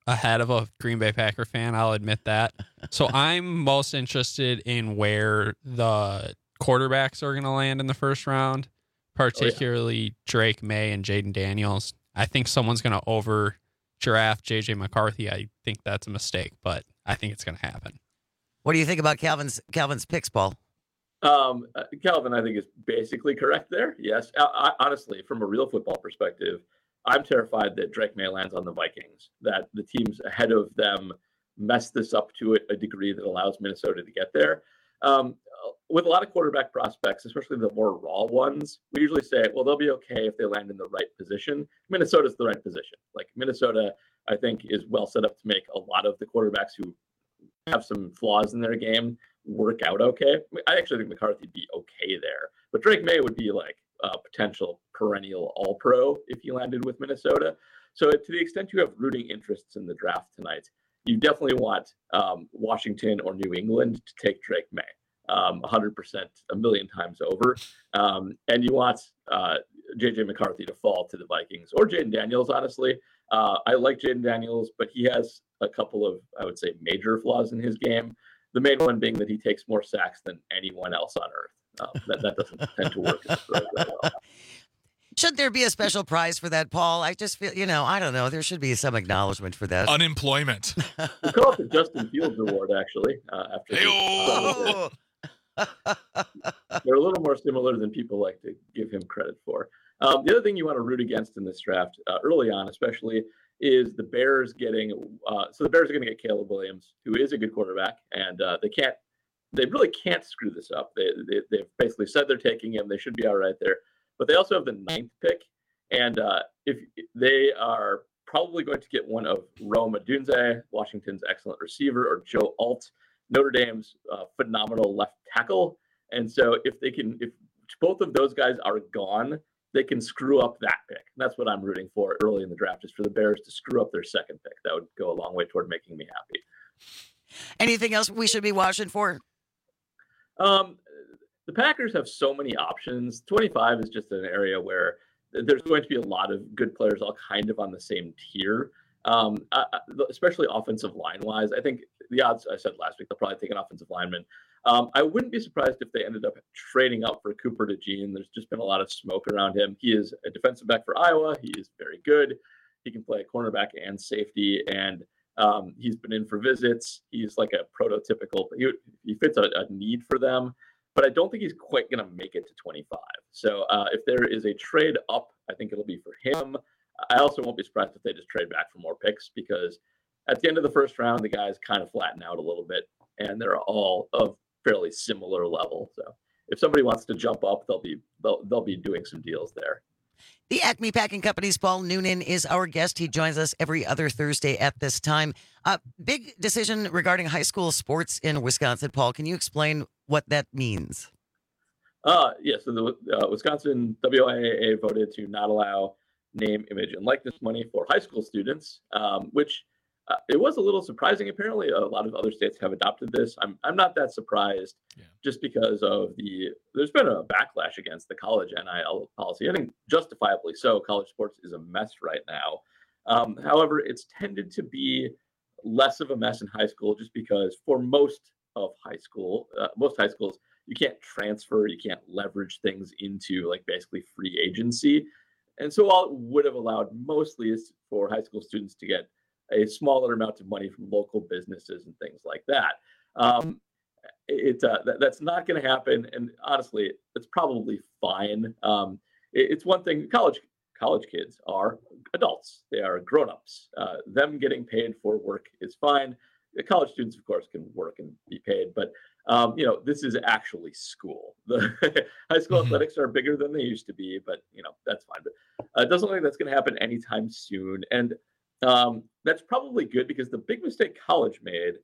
ahead of a Green Bay Packer fan. I'll admit that. So I'm most interested in where the quarterbacks are going to land in the first round, particularly oh, yeah. Drake May and Jaden Daniels. I think someone's going to over draft J J McCarthy. I think that's a mistake, but I think it's going to happen. What do you think about Calvin's Calvin's picks, Paul? Um, uh, Calvin, I think, is basically correct there. Yes. I, I, honestly, from a real football perspective, I'm terrified that Drake May lands on the Vikings, that the teams ahead of them mess this up to a, a degree that allows Minnesota to get there. Um, with a lot of quarterback prospects, especially the more raw ones, we usually say, well, they'll be okay if they land in the right position. Minnesota's the right position. Like Minnesota, I think, is well set up to make a lot of the quarterbacks who have some flaws in their game work out okay. I actually think McCarthy'd be okay there, but Drake May would be like a potential perennial all-pro if he landed with Minnesota. So to the extent you have rooting interests in the draft tonight, you definitely want um, Washington or New England to take Drake May um, one hundred percent, a million times over. Um, and you want uh, J J McCarthy to fall to the Vikings or Jaden Daniels, honestly. Uh, I like Jaden Daniels, but he has a couple of, I would say, major flaws in his game. The main one being that he takes more sacks than anyone else on earth. Um, that, that doesn't tend to work as very well. Should there be a special prize for that, Paul? I just feel, you know, I don't know. There should be some acknowledgement for that. Unemployment. We call it the Justin Fields Award, actually. Uh, after oh. They're a little more similar than people like to give him credit for. Um, the other thing you want to root against in this draft, uh, early on especially, is the Bears getting uh, – so the Bears are going to get Caleb Williams, who is a good quarterback, and uh, they can't – they really can't screw this up. They, they, they've basically said they're taking him. They should be all right there. But they also have the ninth pick, and uh, if they are probably going to get one of Rome Odunze, Washington's excellent receiver, or Joe Alt, Notre Dame's uh, phenomenal left tackle. And so if they can – if both of those guys are gone – they can screw up that pick. And that's what I'm rooting for early in the draft, is for the Bears to screw up their second pick. That would go a long way toward making me happy. Anything else we should be watching for? Um, the Packers have so many options. twenty-five is just an area where there's going to be a lot of good players all kind of on the same tier, um, uh, especially offensive line-wise. I think the odds, I said last week, they'll probably take an offensive lineman. Um, I wouldn't be surprised if they ended up trading up for Cooper DeJean. There's just been a lot of smoke around him. He is a defensive back for Iowa. He is very good. He can play cornerback and safety, and um, he's been in for visits. He's like a prototypical. He, he fits a, a need for them, but I don't think he's quite going to make it to twenty-five. So uh, if there is a trade up, I think it'll be for him. I also won't be surprised if they just trade back for more picks, because at the end of the first round, the guys kind of flatten out a little bit, and they're all of fairly similar level. So if somebody wants to jump up, they'll be they'll they'll be doing some deals there. The Acme Packing Company's Paul Noonan is our guest. He joins us every other Thursday at this time. Uh, big decision regarding high school sports in Wisconsin. Paul, can you explain what that means? Uh, yeah, so the uh, Wisconsin W I A A voted to not allow name, image, and likeness money for high school students, um, which Uh, it was a little surprising. Apparently, a lot of other states have adopted this. I'm I'm not that surprised, yeah. just because of the there's been a backlash against the college N I L policy. I think justifiably so. College sports is a mess right now. Um, however, it's tended to be less of a mess in high school, just because for most of high school, uh, most high schools, you can't transfer, you can't leverage things into like basically free agency, and so all it would have allowed mostly is for high school students to get a smaller amount of money from local businesses and things like that. Um, it, uh, that that's not going to happen. And honestly, it's probably fine. Um, it, it's one thing, college college kids are adults. They are grown-ups. Uh, them getting paid for work is fine. The college students, of course, can work and be paid. But, um, you know, this is actually school. The high school mm-hmm. athletics are bigger than they used to be, but, you know, that's fine. But uh, it doesn't look like that's going to happen anytime soon. And Um, that's probably good, because the big mistake college made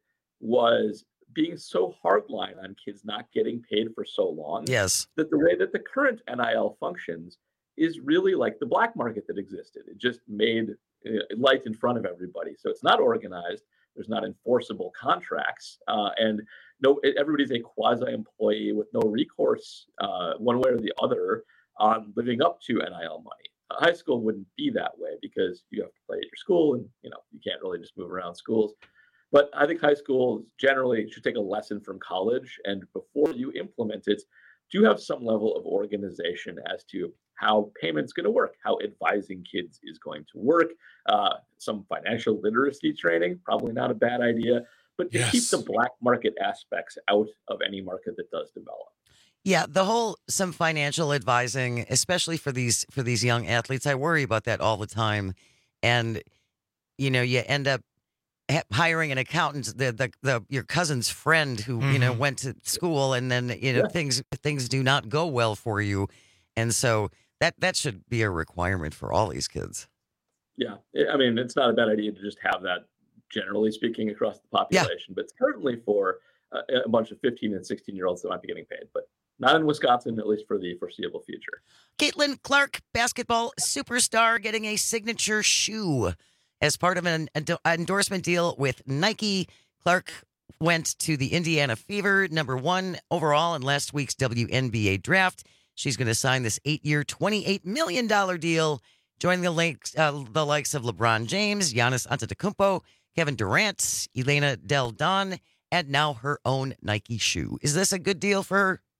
was being so hardline on kids not getting paid for so long. Yes. That the way that the current N I L functions is really like the black market that existed. It just made uh, light in front of everybody. So it's not organized. There's not enforceable contracts. Uh, and no, everybody's a quasi-employee with no recourse uh, one way or the other on living up to N I L money. Uh, high school wouldn't be that way because you have to play at your school, and you know you can't really just move around schools. But I think high schools generally should take a lesson from college, and before you implement it, do have some level of organization as to how payment's going to work, how advising kids is going to work, uh, some financial literacy training, probably not a bad idea, but to Yes. keep the black market aspects out of any market that does develop. Yeah, the whole some financial advising, especially for these for these young athletes, I worry about that all the time. And you know, you end up ha- hiring an accountant, the the, the your cousin's friend who you know Mhm. went to school, and then you know Yeah. things things do not go well for you, and so that that should be a requirement for all these kids. Yeah, I I mean, it's not a bad idea to just have that, generally speaking, across the population, but certainly for uh, a bunch of fifteen and sixteen year olds that might be getting paid, but not in Wisconsin, at least for the foreseeable future. Caitlin Clark, basketball superstar, getting a signature shoe as part of an endo- endorsement deal with Nike. Clark went to the Indiana Fever, number one overall in last week's W N B A draft. She's going to sign this eight-year, twenty-eight million dollars deal, joining the likes, uh, the likes of LeBron James, Giannis Antetokounmpo, Kevin Durant, Elena Del Don, and now her own Nike shoe. Is this a good deal for her?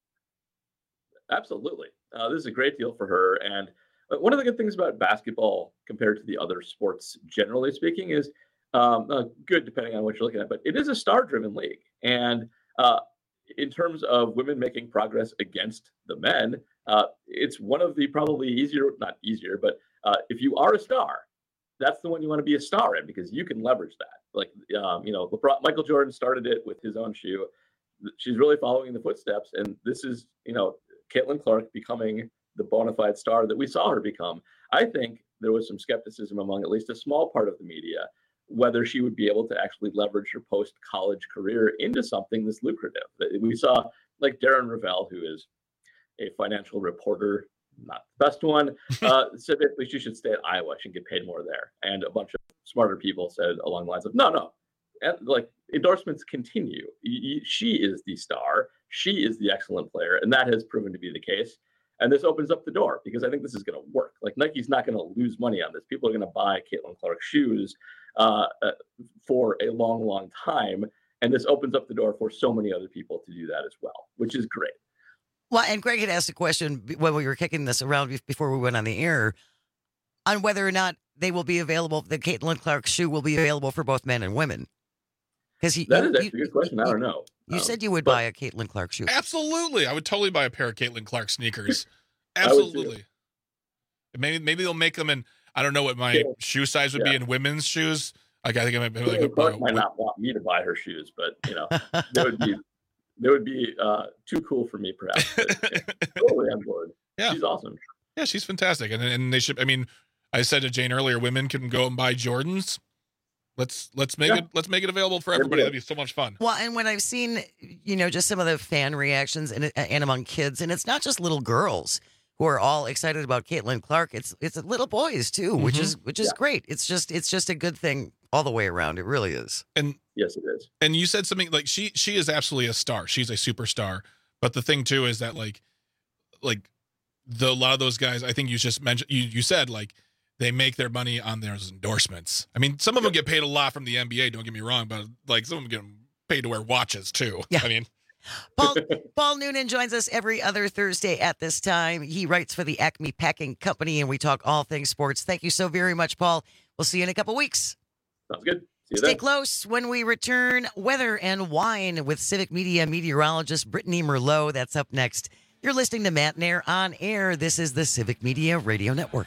Absolutely. Uh, this is a great deal for her. And uh, one of the good things about basketball compared to the other sports, generally speaking, is um, uh, good depending on what you're looking at, but it is a star driven league. And uh, in terms of women making progress against the men, uh, it's one of the probably easier, not easier, but uh, if you are a star, that's the one you want to be a star in because you can leverage that. Like, um, you know, LeBron, Michael Jordan started it with his own shoe. She's really following in the footsteps. And this is, you know, Caitlin Clark becoming the bona fide star that we saw her become. I think there was some skepticism among at least a small part of the media, whether she would be able to actually leverage her post-college career into something this lucrative. We saw like Darren Ravel, who is a financial reporter, not the best one, uh, said basically she should stay at Iowa. She can get paid more there. And a bunch of smarter people said along the lines of, no, no, and like endorsements continue. Y- y- She is the star. She is the excellent player. And that has proven to be the case. And this opens up the door because I think this is going to work. Like Nike's not going to lose money on this. People are going to buy Caitlin Clark shoes uh, uh, for a long, long time. And this opens up the door for so many other people to do that as well, which is great. Well, and Greg had asked a question b- when we were kicking this around be- before we went on the air on whether or not they will be available. The Caitlin Clark shoe will be available for both men and women. Because That is actually a good question. I don't know. You Um, said you would but- buy a Caitlin Clark shoe. Absolutely. I would totally buy a pair of Caitlin Clark sneakers. I would too. Absolutely. Maybe maybe they'll make them in, I don't know what my Yeah. shoe size would be Yeah. in women's shoes. Like I think I might be like Caitlin a, Clark uh, might not want me to buy her shoes, but you know, they would be they would be uh, too cool for me, perhaps. But, yeah, totally on board. Yeah. She's awesome. Yeah, she's fantastic. And and they should I mean, I said to Jane earlier, women can go and buy Jordans. Let's let's make Yeah. it let's make it available for Good everybody. deal. That'd be so much fun. Well, and when I've seen, you know, just some of the fan reactions and, and among kids, and it's not just little girls who are all excited about Caitlin Clark. It's it's little boys too, which Mhm. is which is Yeah. great. It's just it's just a good thing all the way around. It really is. And Yes, it is. and you said something like she she is absolutely a star. She's a superstar. But the thing too is that like like the a lot of those guys, I think you just mentioned you you said like they make their money on their endorsements. I mean, some of them get paid a lot from the N B A, don't get me wrong, but like some of them get paid to wear watches too. Yeah. I mean, Paul Paul Noonan joins us every other Thursday at this time. He writes for the Acme Packing Company, and we talk all things sports. Thank you so very much, Paul. We'll see you in a couple weeks. Sounds good. See you Stay then. close when we return. Weather and wine with Civic Media meteorologist Brittany Merlot. That's up next. You're listening to Matt Nair on air. This is the Civic Media Radio Network.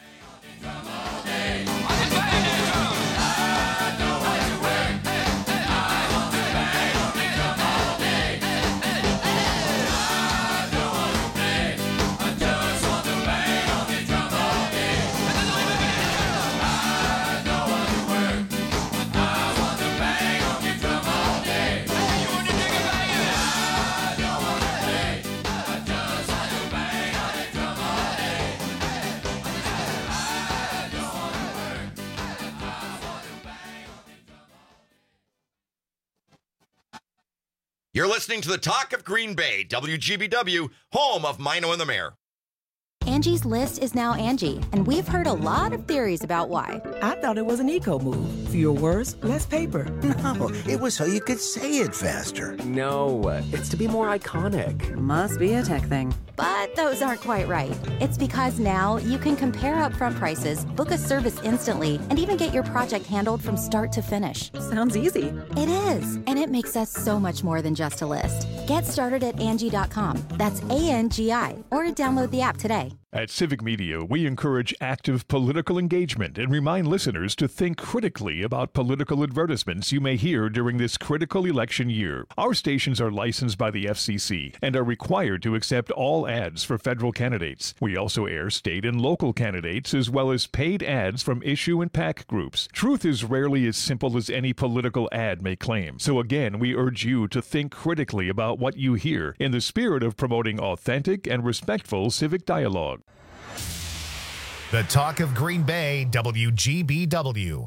You're listening to the Talk of Green Bay, W G B W, home of Mino and the Mayor. Angie's List is now Angie, and we've heard a lot of theories about why. I thought it was an eco move. Fewer words, less paper. No, it was so you could say it faster. No, it's to be more iconic. Must be a tech thing. But those aren't quite right. It's because now you can compare upfront prices, book a service instantly, and even get your project handled from start to finish. Sounds easy. It is, and it makes us so much more than just a list. Get started at Angie dot com. That's A N G I, or download the app today. At Civic Media, we encourage active political engagement and remind listeners to think critically about political advertisements you may hear during this critical election year. Our stations are licensed by the F C C and are required to accept all ads for federal candidates. We also air state and local candidates as well as paid ads from issue and PAC groups. Truth is rarely as simple as any political ad may claim. So again, we urge you to think critically about what you hear in the spirit of promoting authentic and respectful civic dialogue. The Talk of Green Bay, W G B W.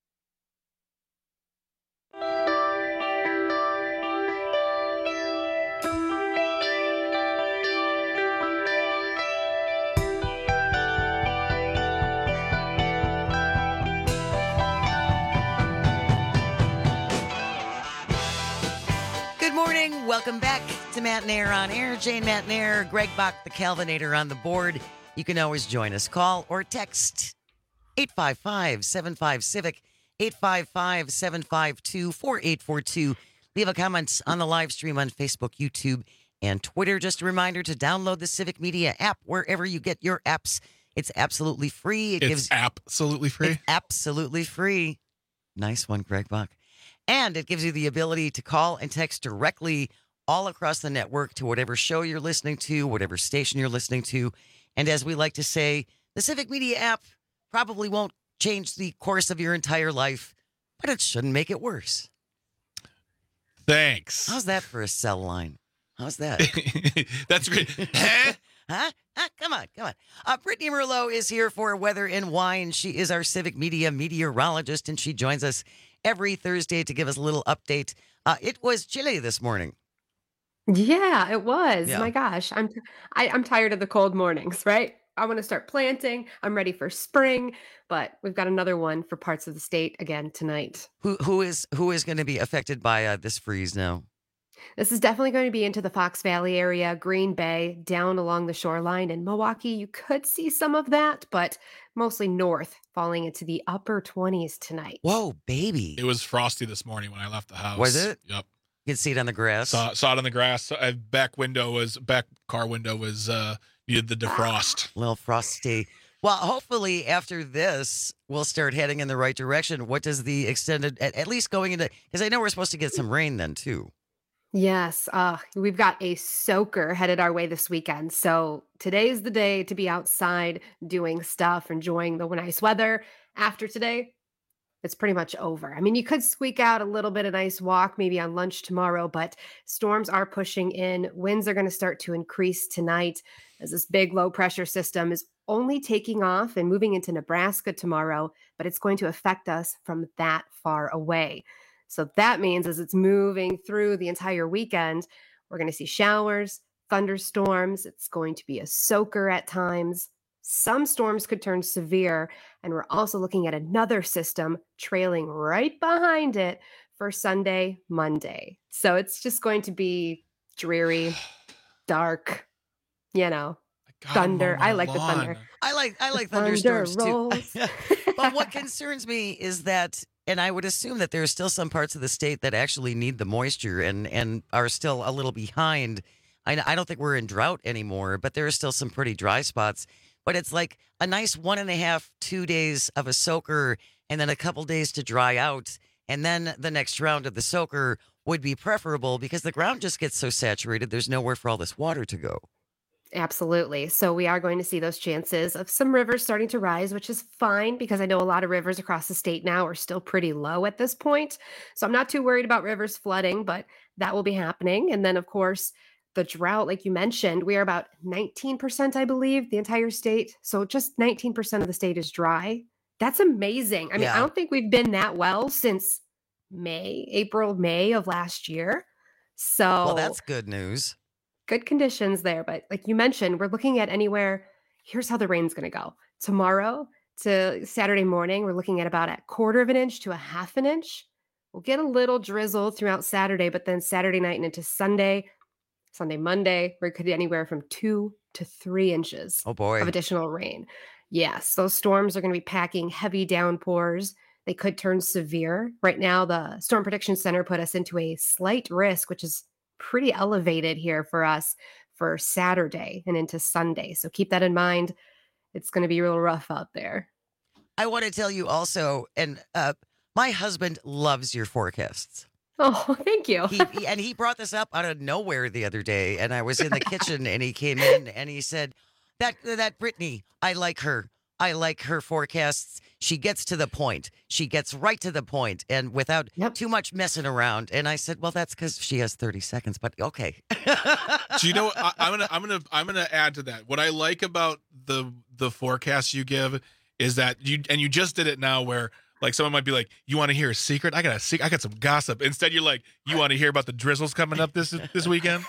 Good morning. Welcome back to Matt and Air on Air. Jane Matt and Air, Greg Bach, the Calvinator on the board. You can always join us. Call or text eight five five, seven five, CIVIC, eight five five, seven five two, four eight four two. Leave a comment on the live stream on Facebook, YouTube, and Twitter. Just a reminder to download the Civic Media app wherever you get your apps. It's absolutely free. It it's gives absolutely free. It's absolutely free. Nice one, Greg Buck. And it gives you the ability to call and text directly all across the network to whatever show you're listening to, whatever station you're listening to. And as we like to say, the Civic Media app probably won't change the course of your entire life, but it shouldn't make it worse. Thanks. How's that for a cell line? How's that? That's great. huh? Huh? Come on, come on. Uh, Brittany Merlot is here for Weather and Wine. She is our Civic Media meteorologist, and she joins us every Thursday to give us a little update. Uh, it was chilly this morning. Yeah, it was. Yeah. My gosh, I'm I, I'm tired of the cold mornings, right? I want to start planting. I'm ready for spring, but we've got another one for parts of the state again tonight. Who who is who is going to be affected by uh, this freeze now? This is definitely going to be into the Fox Valley area, Green Bay, down along the shoreline. In Milwaukee, you could see some of that, but mostly north, falling into the upper twenties tonight. Whoa, baby. It was frosty this morning when I left the house. Was it? Yep. You can see it on the grass. Saw, saw it on the grass. Uh, back window was back car window was uh, needed the defrost. A little frosty. Well, hopefully after this, we'll start heading in the right direction. What does the extended, at, at least going into, because I know we're supposed to get some rain then too. Yes, uh, we've got a soaker headed our way this weekend. So today's the day to be outside doing stuff, enjoying the nice weather. After today, it's pretty much over. I mean, you could squeak out a little bit of nice walk maybe on lunch tomorrow, but storms are pushing in. Winds are going to start to increase tonight as this big low pressure system is only taking off and moving into Nebraska tomorrow, but it's going to affect us from that far away. So that means as it's moving through the entire weekend, we're going to see showers, thunderstorms. It's going to be a soaker at times. Some storms could turn severe, and we're also looking at another system trailing right behind it for Sunday, Monday. So it's just going to be dreary, dark, you know, thunder. I like the thunder. I like I like Thunder thunderstorms rolls. too. But what concerns me is that, and I would assume that there are still some parts of the state that actually need the moisture and and are still a little behind. I, I don't think we're in drought anymore, but there are still some pretty dry spots. But it's like a nice one and a half, two days of a soaker and then a couple days to dry out. And then the next round of the soaker would be preferable because the ground just gets so saturated. There's nowhere for all this water to go. Absolutely. So we are going to see those chances of some rivers starting to rise, which is fine because I know a lot of rivers across the state now are still pretty low at this point. So I'm not too worried about rivers flooding, but that will be happening. And then, of course, the drought, like you mentioned, we are about nineteen percent, I believe, the entire state. So just nineteen percent of the state is dry. That's amazing. I mean, Yeah. I don't think we've been that well since May, April, May of last year. So Well, that's good news. good conditions there. But like you mentioned, we're looking at anywhere here's how the rain's going to go. Tomorrow to Saturday morning, we're looking at about a quarter of an inch to a half an inch. We'll get a little drizzle throughout Saturday, but then Saturday night and into Sunday, Sunday, Monday, we could be anywhere from two to three inches oh boy. of additional rain. Yes, those storms are going to be packing heavy downpours. They could turn severe. Right now, the Storm Prediction Center put us into a slight risk, which is pretty elevated here for us for Saturday and into Sunday. So keep that in mind. It's going to be real rough out there. I want to tell you also, and uh, my husband loves your forecasts. Oh, thank you. he, he, and he brought this up out of nowhere the other day, and I was in the kitchen, and he came in, and he said, that, that Brittany, I like her. I like her forecasts. She gets to the point. She gets right to the point and without yep. too much messing around. And I said, well, that's because she has thirty seconds, but okay. Do you know what? I, I'm gonna I'm gonna I'm gonna add to that. What I like about the the forecast you give is that you and you just did it now where like someone might be like, you want to hear a secret? I got a secret. I got some gossip. Instead, you're like, you want to hear about the drizzles coming up this this weekend?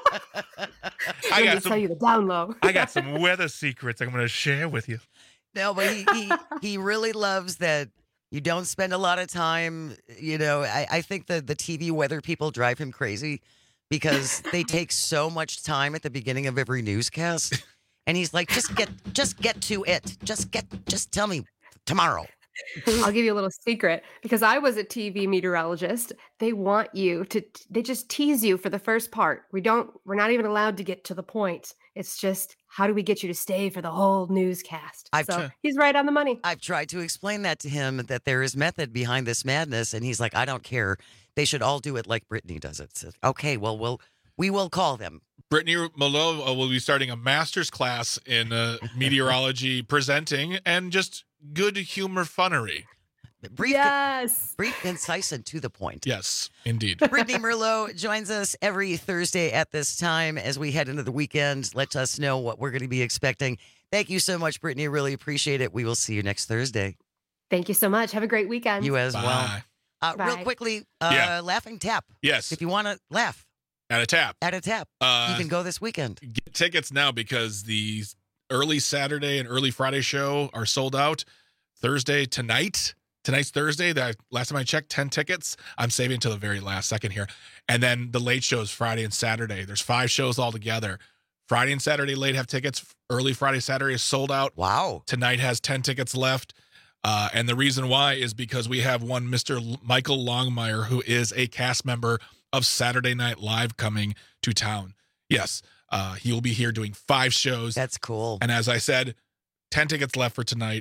I got some, tell you the down low. I got some weather secrets I'm going to share with you. No, but he, he he really loves that you don't spend a lot of time. You know, I, I think the, the T V weather people drive him crazy because they take so much time at the beginning of every newscast. And he's like, just get just get to it. Just get just tell me tomorrow. I'll give you a little secret because I was a T V meteorologist. They want you to, they just tease you for the first part. We don't, we're not even allowed to get to the point. It's just, how do we get you to stay for the whole newscast? I've so tried, he's right on the money. I've tried to explain that to him, that there is method behind this madness. And he's like, I don't care. They should all do it like Brittany does it. So, okay, well, we'll, we will call them. Brittany Malo will be starting a master's class in uh, meteorology presenting and just good humor funnery. Brief, yes. Brief, concise, and to the point. Yes, indeed. Brittany Merlot joins us every Thursday at this time as we head into the weekend. Let us know what we're going to be expecting. Thank you so much, Brittany. Really appreciate it. We will see you next Thursday. Thank you so much. Have a great weekend. You as Bye. well. Uh, real quickly, uh, yeah. Laughing Tap. Yes. If you want to laugh. At a tap. At a tap. Uh, you can go this weekend. Get tickets now because the early Saturday and early Friday show are sold out. Thursday tonight. Tonight's Thursday. That last time I checked, ten tickets. I'm saving until the very last second here. And then the late shows Friday and Saturday. There's five shows all together. Friday and Saturday late have tickets. Early Friday, Saturday is sold out. Wow. Tonight has ten tickets left. Uh, and the reason why is because we have one Mister L- Michael Longmire, who is a cast member of Saturday Night Live, coming to town. Yes, uh, he will be here doing five shows. That's cool. And as I said, ten tickets left for tonight.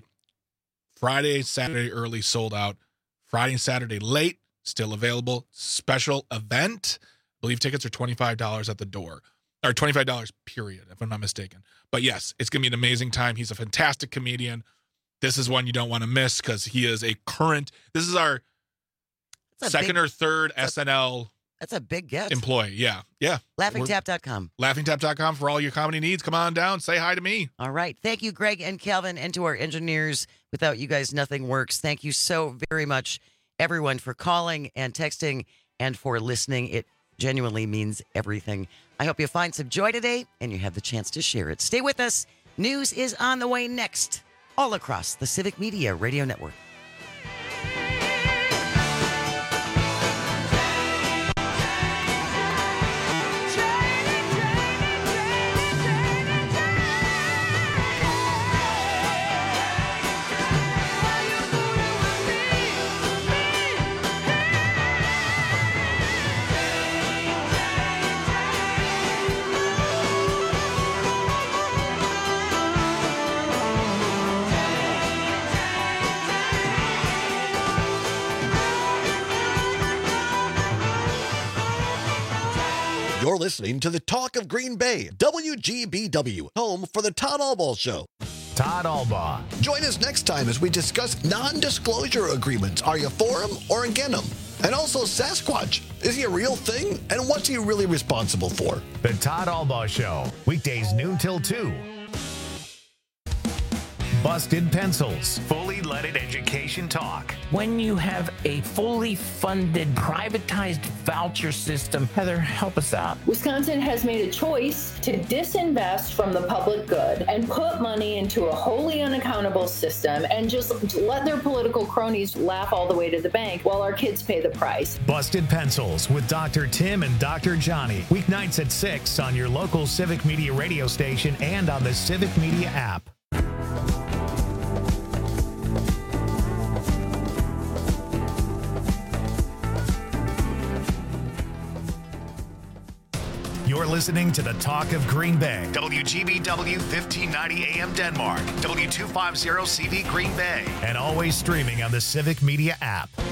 Friday, Saturday early sold out. Friday and Saturday late still available. Special event. I believe tickets are twenty-five dollars at the door. Or twenty-five dollars period, if I'm not mistaken. But yes, it's going to be an amazing time. He's a fantastic comedian. This is one you don't want to miss because he is a current, this is our second big, or third S N L That's a big get. employee. Yeah. Yeah. laughing tap dot com. laughing tap dot com for all your comedy needs. Come on down. Say hi to me. All right. Thank you, Greg and Calvin, and to our engineers. Without you guys, nothing works. Thank you so very much, everyone, for calling and texting and for listening. It genuinely means everything. I hope you find some joy today and you have the chance to share it. Stay with us. News is on the way next, all across the Civic Media Radio Network. You're listening to the Talk of Green Bay, W G B W, home for the Todd Albaugh Show. Todd Albaugh. Join us next time as we discuss non-disclosure agreements. Are you for them or against them? And also Sasquatch. Is he a real thing? And what's he really responsible for? The Todd Albaugh Show, weekdays noon till two. Busted Pencils, fully leaded education talk. When you have a fully funded, privatized voucher system, Heather, help us out. Wisconsin has made a choice to disinvest from the public good and put money into a wholly unaccountable system and just let their political cronies laugh all the way to the bank while our kids pay the price. Busted Pencils with Doctor Tim and Doctor Johnny. Weeknights at six on your local Civic Media radio station and on the Civic Media app. You're listening to the Talk of Green Bay. W G B W fifteen ninety A M Denmark. W two fifty C V Green Bay. And always streaming on the Civic Media app.